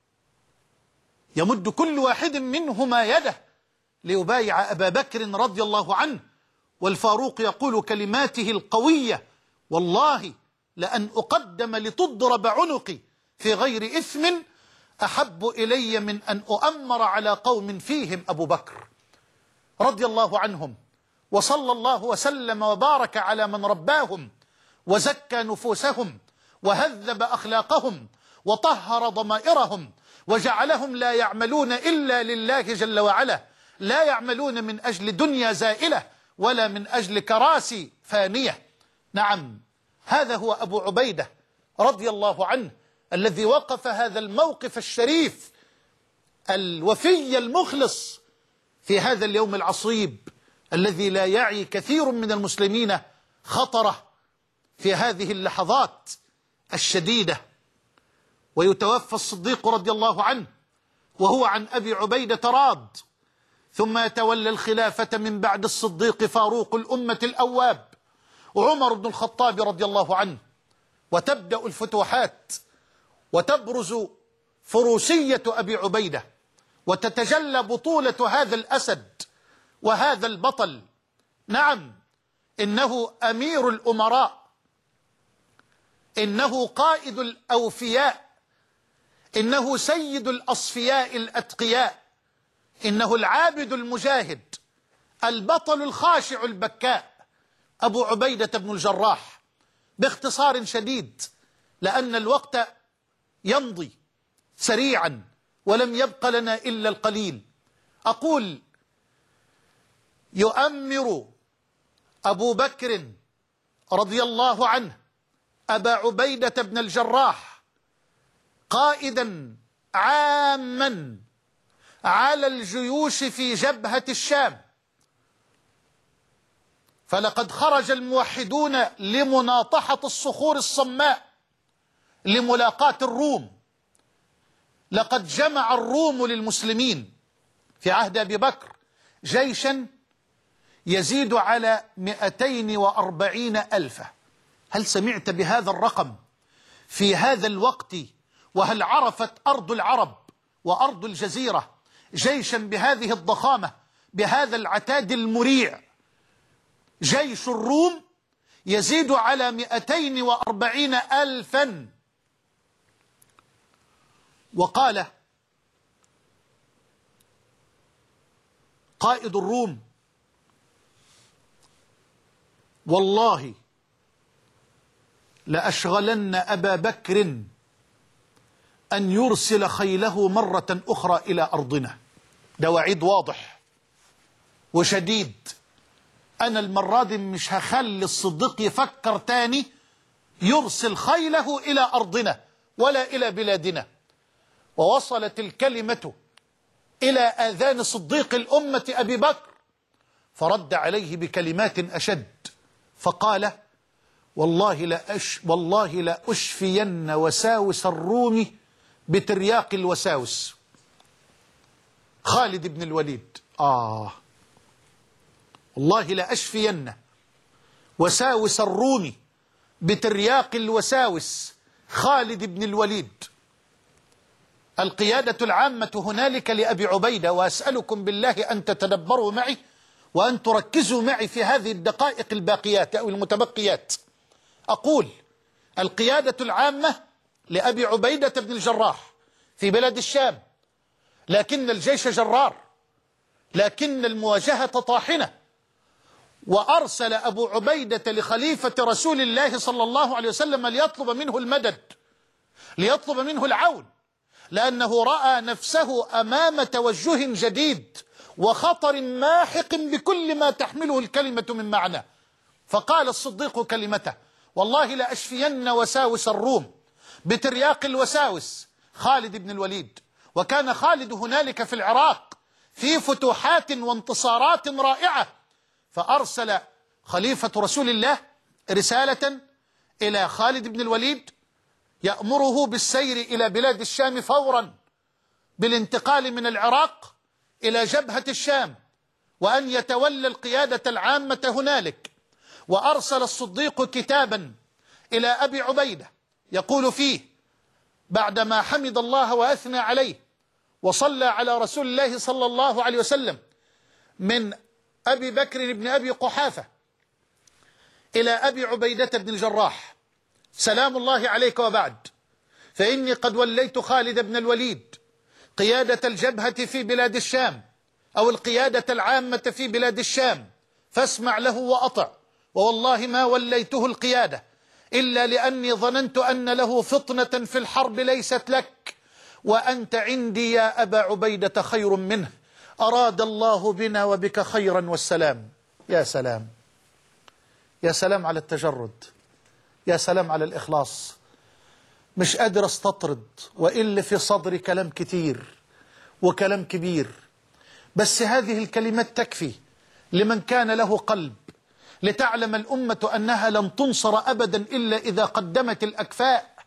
يمد كل واحد منهما يده ليبايع أبا بكر رضي الله عنه. والفاروق يقول كلماته القوية: والله لأن أقدم لتضرب عنقي في غير إثم أحب إلي من أن أؤمر على قوم فيهم أبو بكر رضي الله عنهم. وصلى الله وسلم وبارك على من رباهم وزكى نفوسهم وهذب أخلاقهم وطهر ضمائرهم، وجعلهم لا يعملون إلا لله جل وعلا، لا يعملون من أجل دنيا زائلة ولا من أجل كراسي فانية. نعم، هذا هو أبو عبيدة رضي الله عنه الذي وقف هذا الموقف الشريف الوفي المخلص في هذا اليوم العصيب الذي لا يعي كثير من المسلمين خطره في هذه اللحظات الشديدة، ويتوفى الصديق رضي الله عنه وهو عن أبي عبيدة راض، ثم يتولى الخلافة من بعد الصديق فاروق الأمة الأواب وعمر بن الخطاب رضي الله عنه، وتبدأ الفتوحات وتبرز فروسية أبي عبيدة، وتتجلى بطولة هذا الأسد وهذا البطل. نعم، إنه أمير الأمراء، إنه قائد الأوفياء، إنه سيد الأصفياء الأتقياء، إنه العابد المجاهد، البطل الخاشع البكاء، أبو عبيدة بن الجراح. باختصار شديد لأن الوقت يمضي سريعا ولم يبق لنا إلا القليل، أقول: يؤمر أبو بكر رضي الله عنه أبا عبيدة بن الجراح قائدا عاما على الجيوش في جبهة الشام، فلقد خرج الموحدون لمناطحة الصخور الصماء لملاقاة الروم. لقد جمع الروم للمسلمين في عهد أبي بكر جيشا يزيد على مئتين وأربعين ألفا. هل سمعت بهذا الرقم في هذا الوقت؟ وهل عرفت أرض العرب وأرض الجزيرة جيشا بهذه الضخامة بهذا العتاد المريع؟ جيش الروم يزيد على مئتين وأربعين ألفا. وقال قائد الروم: والله لأشغلن أبا بكر أن يرسل خيله مرة أخرى إلى أرضنا. ده وعيد واضح وشديد. أنا المرة دي مش هخلي الصديق يفكر تاني يرسل خيله إلى أرضنا ولا إلى بلادنا. ووصلت الكلمة إلى آذان صديق الأمة أبي بكر، فرد عليه بكلمات أشد، فقال: والله لا أش والله لا أشفين وساوس الروم بترياق الوساوس. خالد بن الوليد: آه والله لا أشفين وساوس الروم بترياق الوساوس. خالد بن الوليد. القيادة العامة هنالك لأبي عبيدة، وأسألكم بالله أن تتدبروا معي وأن تركزوا معي في هذه الدقائق الباقيات أو المتبقيات. أقول: القيادة العامة لأبي عبيدة بن الجراح في بلاد الشام، لكن الجيش جرار، لكن المواجهة طاحنة. وأرسل أبو عبيدة لخليفة رسول الله صلى الله عليه وسلم ليطلب منه المدد، ليطلب منه العون، لأنه رأى نفسه أمام توجه جديد وخطر ماحق بكل ما تحمله الكلمة من معنى. فقال الصديق كلمته: والله لا أشفين وساوس الروم بترياق الوساوس. خالد بن الوليد. وكان خالد هنالك في العراق في فتوحات وانتصارات رائعة، فأرسل خليفة رسول الله رسالة إلى خالد بن الوليد يأمره بالسير إلى بلاد الشام فورا، بالانتقال من العراق إلى جبهة الشام، وأن يتولى القيادة العامة هنالك. وأرسل الصديق كتابا إلى أبي عبيدة يقول فيه بعدما حمد الله وأثنى عليه وصلى على رسول الله صلى الله عليه وسلم من أبي بكر بن أبي قحافة إلى أبي عبيدة بن الجراح: سلام الله عليك، وبعد، فإني قد وليت خالد بن الوليد قيادة الجبهة في بلاد الشام، أو القيادة العامة في بلاد الشام، فاسمع له وأطع. ووالله ما وليته القيادة إلا لأني ظننت أن له فطنة في الحرب ليست لك، وأنت عندي يا أبا عبيدة خير منه، أراد الله بنا وبك خيرا والسلام. يا سلام، يا سلام على التجرد، يا سلام على الإخلاص. مش قادر استطرد وإلا في صدري كلام كتير وكلام كبير، بس هذه الكلمات تكفي لمن كان له قلب، لتعلم الأمة أنها لن تنصر أبدا إلا إذا قدمت الأكفاء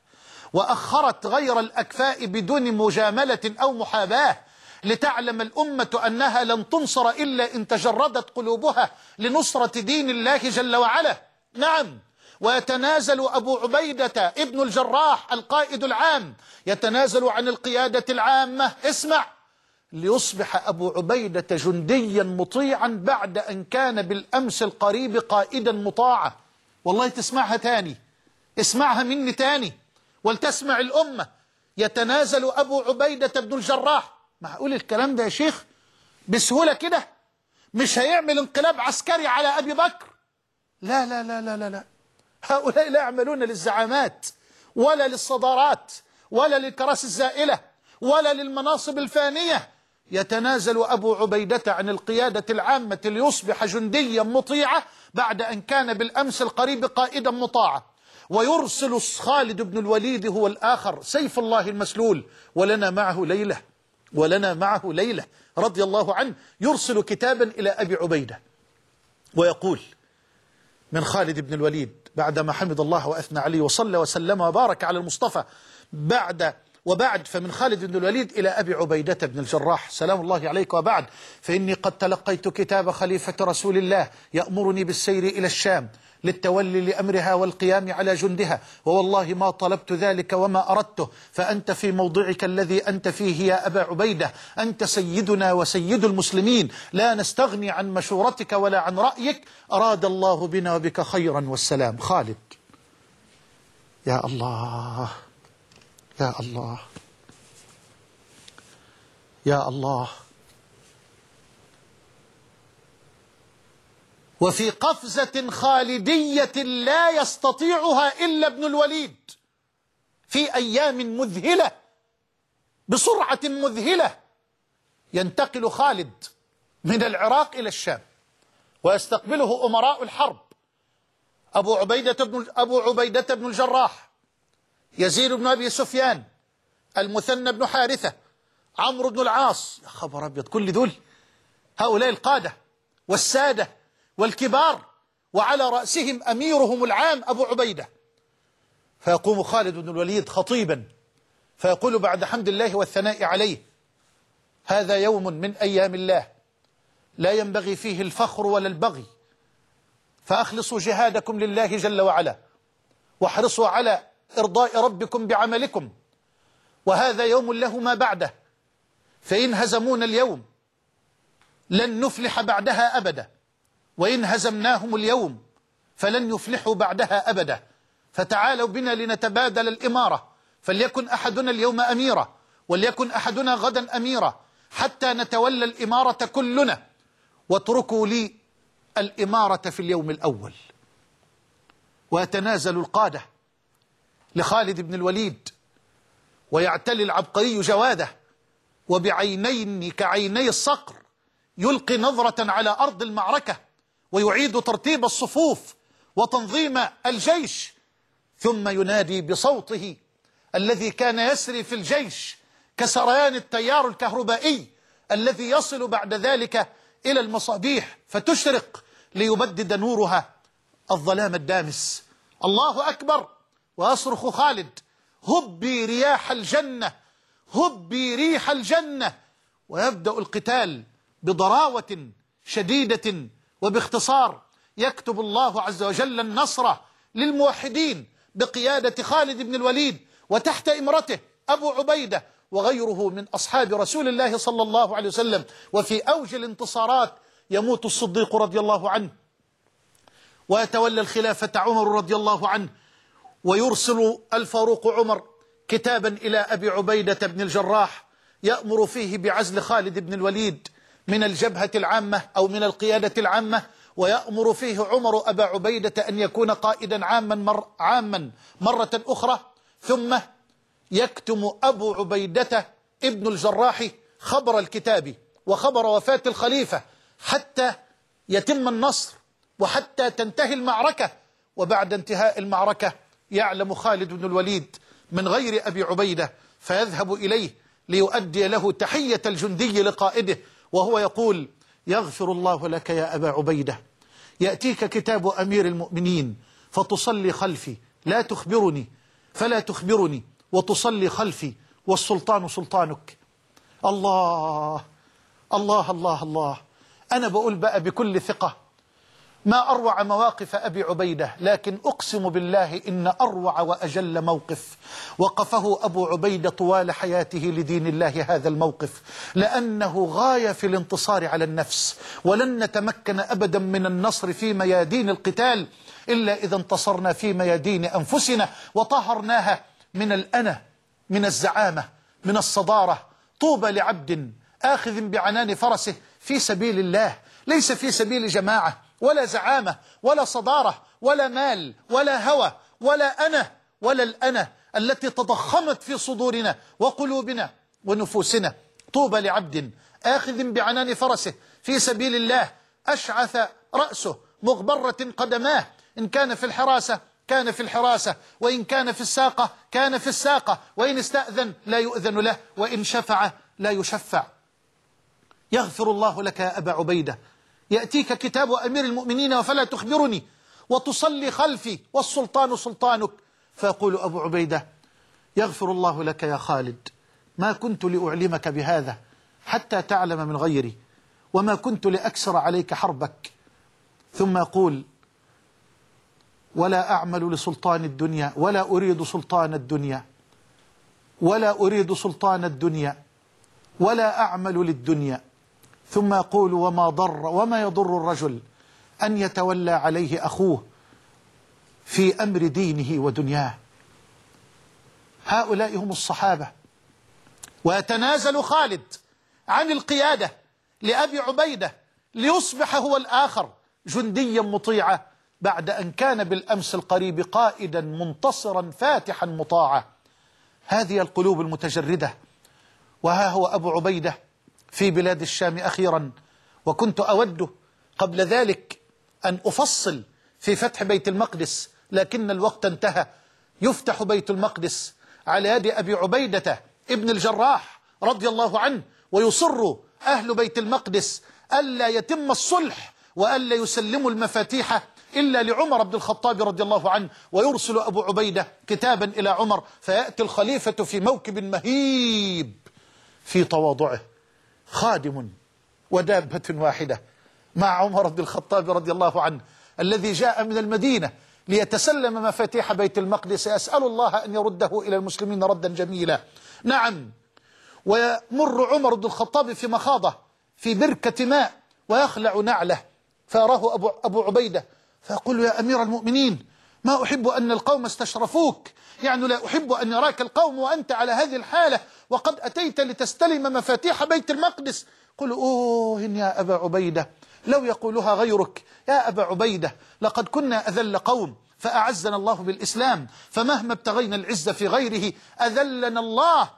وأخرت غير الأكفاء بدون مجاملة أو محاباة، لتعلم الأمة أنها لن تنصر إلا إن تجردت قلوبها لنصرة دين الله جل وعلا. نعم، ويتنازل أبو عبيدة ابن الجراح القائد العام، يتنازل عن القيادة العامة، اسمع، ليصبح أبو عبيدة جنديا مطيعا بعد أن كان بالأمس القريب قائدا مطاعا. والله تسمعها تاني، اسمعها مني تاني ولتسمع الأمة. يتنازل أبو عبيدة بن الجراح. معقول الكلام ده يا شيخ بسهولة كده؟ مش هيعمل انقلاب عسكري على أبي بكر، لا لا لا لا لا, لا. هؤلاء لا يعملون للزعامات ولا للصدارات ولا للكراسي الزائلة ولا للمناصب الفانية. يتنازل أبو عبيدة عن القيادة العامة ليصبح جنديا مطيعا بعد أن كان بالأمس القريب قائدا مطاعا. ويرسل خالد بن الوليد هو الآخر سيف الله المسلول، ولنا معه ليلة ولنا معه ليلة رضي الله عنه، يرسل كتابا إلى أبي عبيدة ويقول من خالد بن الوليد بعدما حمد الله وأثنى عليه وصلى وسلم وبارك على المصطفى بعد وبعد فمن خالد بن الوليد إلى أبي عبيدة بن الجراح سلام الله عليك، وبعد فإني قد تلقيت كتاب خليفة رسول الله يأمرني بالسير إلى الشام للتولي لأمرها والقيام على جندها، ووالله ما طلبت ذلك وما أردته، فأنت في موضعك الذي أنت فيه يا أبا عبيدة، أنت سيدنا وسيد المسلمين، لا نستغني عن مشورتك ولا عن رأيك، أراد الله بنا وبك خيرا والسلام. خالد، يا الله يا الله يا الله. وفي قفزة خالدية لا يستطيعها إلا ابن الوليد، في أيام مذهلة بسرعة مذهلة ينتقل خالد من العراق إلى الشام، ويستقبله أمراء الحرب، أبو عبيدة بن أبو عبيدة بن الجراح، يزيد بن أبي سفيان، المثنى بن حارثة، عمرو بن العاص. يا خبر أبيض، كل دول هؤلاء القادة والسادة والكبار، وعلى رأسهم أميرهم العام أبو عبيدة. فيقوم خالد بن الوليد خطيبا فيقول بعد حمد الله والثناء عليه: هذا يوم من أيام الله لا ينبغي فيه الفخر ولا البغي، فأخلصوا جهادكم لله جل وعلا، واحرصوا على إرضاء ربكم بعملكم، وهذا يوم له ما بعده، فإن هزمونا اليوم لن نفلح بعدها أبدا، وإن هزمناهم اليوم فلن يفلحوا بعدها أبدا، فتعالوا بنا لنتبادل الإمارة، فليكن أحدنا اليوم أميرا وليكن أحدنا غدا أميرا، حتى نتولى الإمارة كلنا، واتركوا لي الإمارة في اليوم الأول. ويتنازل القادة لخالد بن الوليد، ويعتلي العبقري جواده، وبعينين كعيني الصقر يلقي نظرة على أرض المعركة، ويعيد ترتيب الصفوف وتنظيم الجيش، ثم ينادي بصوته الذي كان يسري في الجيش كسريان التيار الكهربائي الذي يصل بعد ذلك إلى المصابيح فتشرق ليبدد نورها الظلام الدامس: الله أكبر. ويصرخ خالد: هبي رياح الجنة، هبي ريح الجنة. ويبدأ القتال بضراوة شديدة وباختصار. يكتب الله عز وجل النصر للموحدين بقيادة خالد بن الوليد، وتحت إمرته أبو عبيدة وغيره من أصحاب رسول الله صلى الله عليه وسلم. وفي أوج الانتصارات يموت الصديق رضي الله عنه، ويتولى الخلافة عمر رضي الله عنه، ويرسل الفاروق عمر كتابا إلى أبي عبيدة بن الجراح يأمر فيه بعزل خالد بن الوليد من الجبهة العامة أو من القيادة العامة، ويأمر فيه عمر أبا عبيدة أن يكون قائدا عاما, مر عاما مرة أخرى. ثم يكتم أبو عبيدة ابن الجراح خبر الكتاب وخبر وفاة الخليفة حتى يتم النصر وحتى تنتهي المعركة. وبعد انتهاء المعركة يعلم خالد بن الوليد من غير أبي عبيدة، فيذهب إليه ليؤدي له تحية الجندي لقائده، وهو يقول: يغفر الله لك يا أبا عبيدة، يأتيك كتاب أمير المؤمنين فتصلي خلفي، لا تخبرني فلا تخبرني، وتصلي خلفي والسلطان سلطانك. الله الله الله الله. أنا بقول بقى بكل ثقة ما أروع مواقف أبي عبيدة، لكن أقسم بالله إن أروع وأجل موقف وقفه أبو عبيدة طوال حياته لدين الله هذا الموقف، لأنه غاية في الانتصار على النفس، ولن نتمكن أبدا من النصر في ميادين القتال إلا إذا انتصرنا في ميادين أنفسنا وطهرناها من الأنا، من الزعامة، من الصدارة. طوبى لعبد آخذ بعنان فرسه في سبيل الله، ليس في سبيل جماعة ولا زعامة ولا صدارة ولا مال ولا هوى ولا أنا ولا الأنا التي تضخمت في صدورنا وقلوبنا ونفوسنا. طوبى لعبد آخذ بعنان فرسه في سبيل الله، أشعث رأسه مغبرة قدماه، إن كان في الحراسة كان في الحراسة، وإن كان في الساقة كان في الساقة، وإن استأذن لا يؤذن له، وإن شفع لا يشفع. يغفر الله لك يا أبا عبيدة، يأتيك كتاب أمير المؤمنين وفلا تخبرني، وتصلي خلفي والسلطان سلطانك. فيقول أبو عبيدة يغفر الله لك يا خالد، ما كنت لأعلمك بهذا حتى تعلم من غيري، وما كنت لأكسر عليك حربك. ثم يقول ولا أعمل لسلطان الدنيا ولا أريد سلطان الدنيا ولا أريد سلطان الدنيا ولا أعمل للدنيا. ثم يقول وما ضر وما يضر الرجل أن يتولى عليه أخوه في أمر دينه ودنياه. هؤلاء هم الصحابة. ويتنازل خالد عن القيادة لأبي عبيدة ليصبح هو الآخر جنديا مطيعا، بعد أن كان بالأمس القريب قائدا منتصرا فاتحا مطاعا. هذه القلوب المتجردة. وها هو أبو عبيدة في بلاد الشام أخيرا. وكنت أود قبل ذلك أن أفصل في فتح بيت المقدس، لكن الوقت انتهى. يفتح بيت المقدس على يد أبي عبيدة ابن الجراح رضي الله عنه، ويصر أهل بيت المقدس ألا يتم الصلح وألا يسلموا المفاتيح إلا لعمر بن الخطاب رضي الله عنه. ويرسل أبو عبيدة كتابا إلى عمر، فيأتي الخليفة في موكب مهيب في تواضعه، خادم ودابة واحدة مع عمر بن الخطاب رضي الله عنه الذي جاء من المدينة ليتسلم مفاتيح بيت المقدس، يسأل الله أن يرده إلى المسلمين ردا جميلا. نعم. ويمر عمر بن الخطاب في مخاضة في بركة ماء ويخلع نعله، فيراه أبو, أبو عبيدة فيقول يا أمير المؤمنين ما أحب أن القوم استشرفوك، يعني لا أحب أن يراك القوم وأنت على هذه الحالة وقد أتيت لتستلم مفاتيح بيت المقدس. قل أوه يا أبا عبيدة لو يقولها غيرك يا أبا عبيدة، لقد كنا أذل قوم فأعزنا الله بالإسلام، فمهما ابتغينا العزة في غيره أذلنا الله.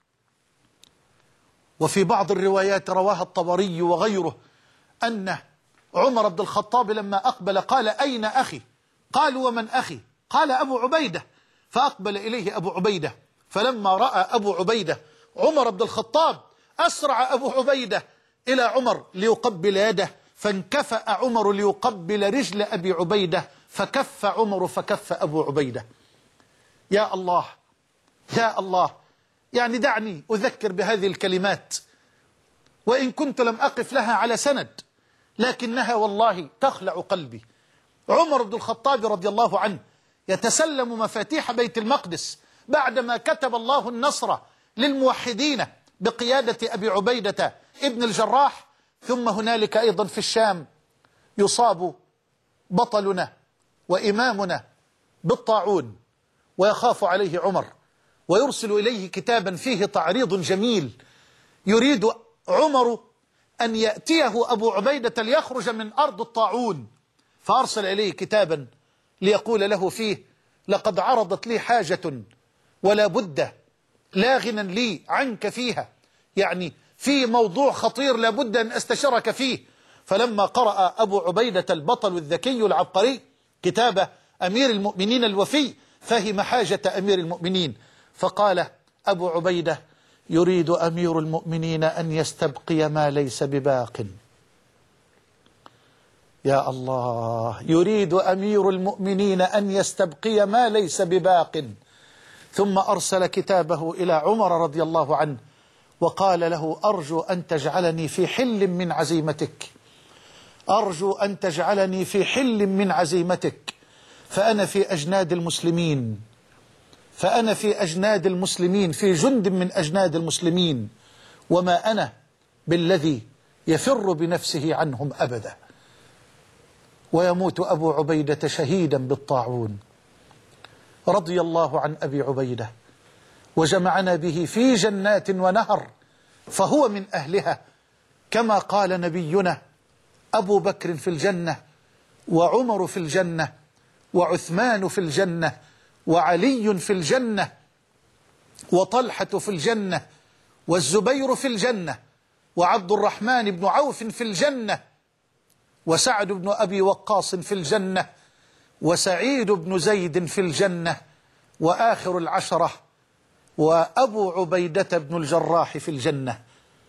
وفي بعض الروايات رواها الطبري وغيره أن عمر بن الخطاب لما أقبل قال أين أخي؟ قالوا ومن أخي؟ قال أبو عبيدة. فأقبل إليه أبو عبيدة، فلما رأى أبو عبيدة عمر بن الخطاب أسرع أبو عبيدة إلى عمر ليقبل يده، فانكفأ عمر ليقبل رجل أبي عبيدة، فكف عمر فكف أبو عبيدة. يا الله يا الله. يعني دعني أذكر بهذه الكلمات وإن كنت لم أقف لها على سند، لكنها والله تخلع قلبي. عمر بن الخطاب رضي الله عنه يتسلم مفاتيح بيت المقدس بعدما كتب الله النصر للموحدين بقيادة أبي عبيدة ابن الجراح. ثم هنالك أيضا في الشام يصاب بطلنا وإمامنا بالطاعون، ويخاف عليه عمر، ويرسل إليه كتابا فيه تعريض جميل. يريد عمر أن يأتيه أبو عبيدة ليخرج من أرض الطاعون، فأرسل إليه كتابا ليقول له فيه لقد عرضت لي حاجة ولا بد لا غنى لي عنك فيها، يعني في موضوع خطير لا بد أن أستشرك فيه. فلما قرأ أبو عبيدة البطل الذكي العبقري كتاب أمير المؤمنين الوفي فهم حاجة أمير المؤمنين، فقال أبو عبيدة يريد أمير المؤمنين أن يستبقي ما ليس بباق. يا الله، يريد أمير المؤمنين أن يستبقي ما ليس بباق. ثم أرسل كتابه إلى عمر رضي الله عنه وقال له: أرجو أن تجعلني في حل من عزيمتك، أرجو أن تجعلني في حل من عزيمتك، فأنا في أجناد المسلمين، فأنا في أجناد المسلمين، في جند من أجناد المسلمين، وما أنا بالذي يفر بنفسه عنهم أبدا. ويموت أبو عبيدة شهيدا بالطاعون. رضي الله عن أبي عبيدة وجمعنا به في جنات ونهر، فهو من أهلها، كما قال نبينا: أبو بكر في الجنة، وعمر في الجنة، وعثمان في الجنة، وعلي في الجنة، وطلحة في الجنة، والزبير في الجنة، وعبد الرحمن بن عوف في الجنة، وسعد بن أبي وقاص في الجنة، وسعيد بن زيد في الجنة، وآخر العشرة وأبو عبيدة بن الجراح في الجنة.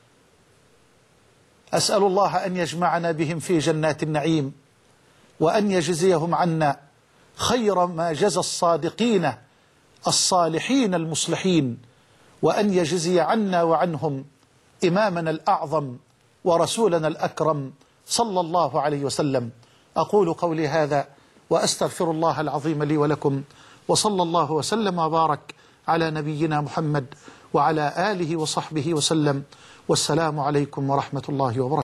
أسأل الله أن يجمعنا بهم في جنات النعيم، وأن يجزيهم عنا خير ما جزى الصادقين الصالحين المصلحين، وأن يجزي عنا وعنهم إمامنا الأعظم ورسولنا الأكرم صلى الله عليه وسلم. أقول قولي هذا وأستغفر الله العظيم لي ولكم، وصلى الله وسلم وبارك على نبينا محمد وعلى آله وصحبه وسلم، والسلام عليكم ورحمة الله وبركاته.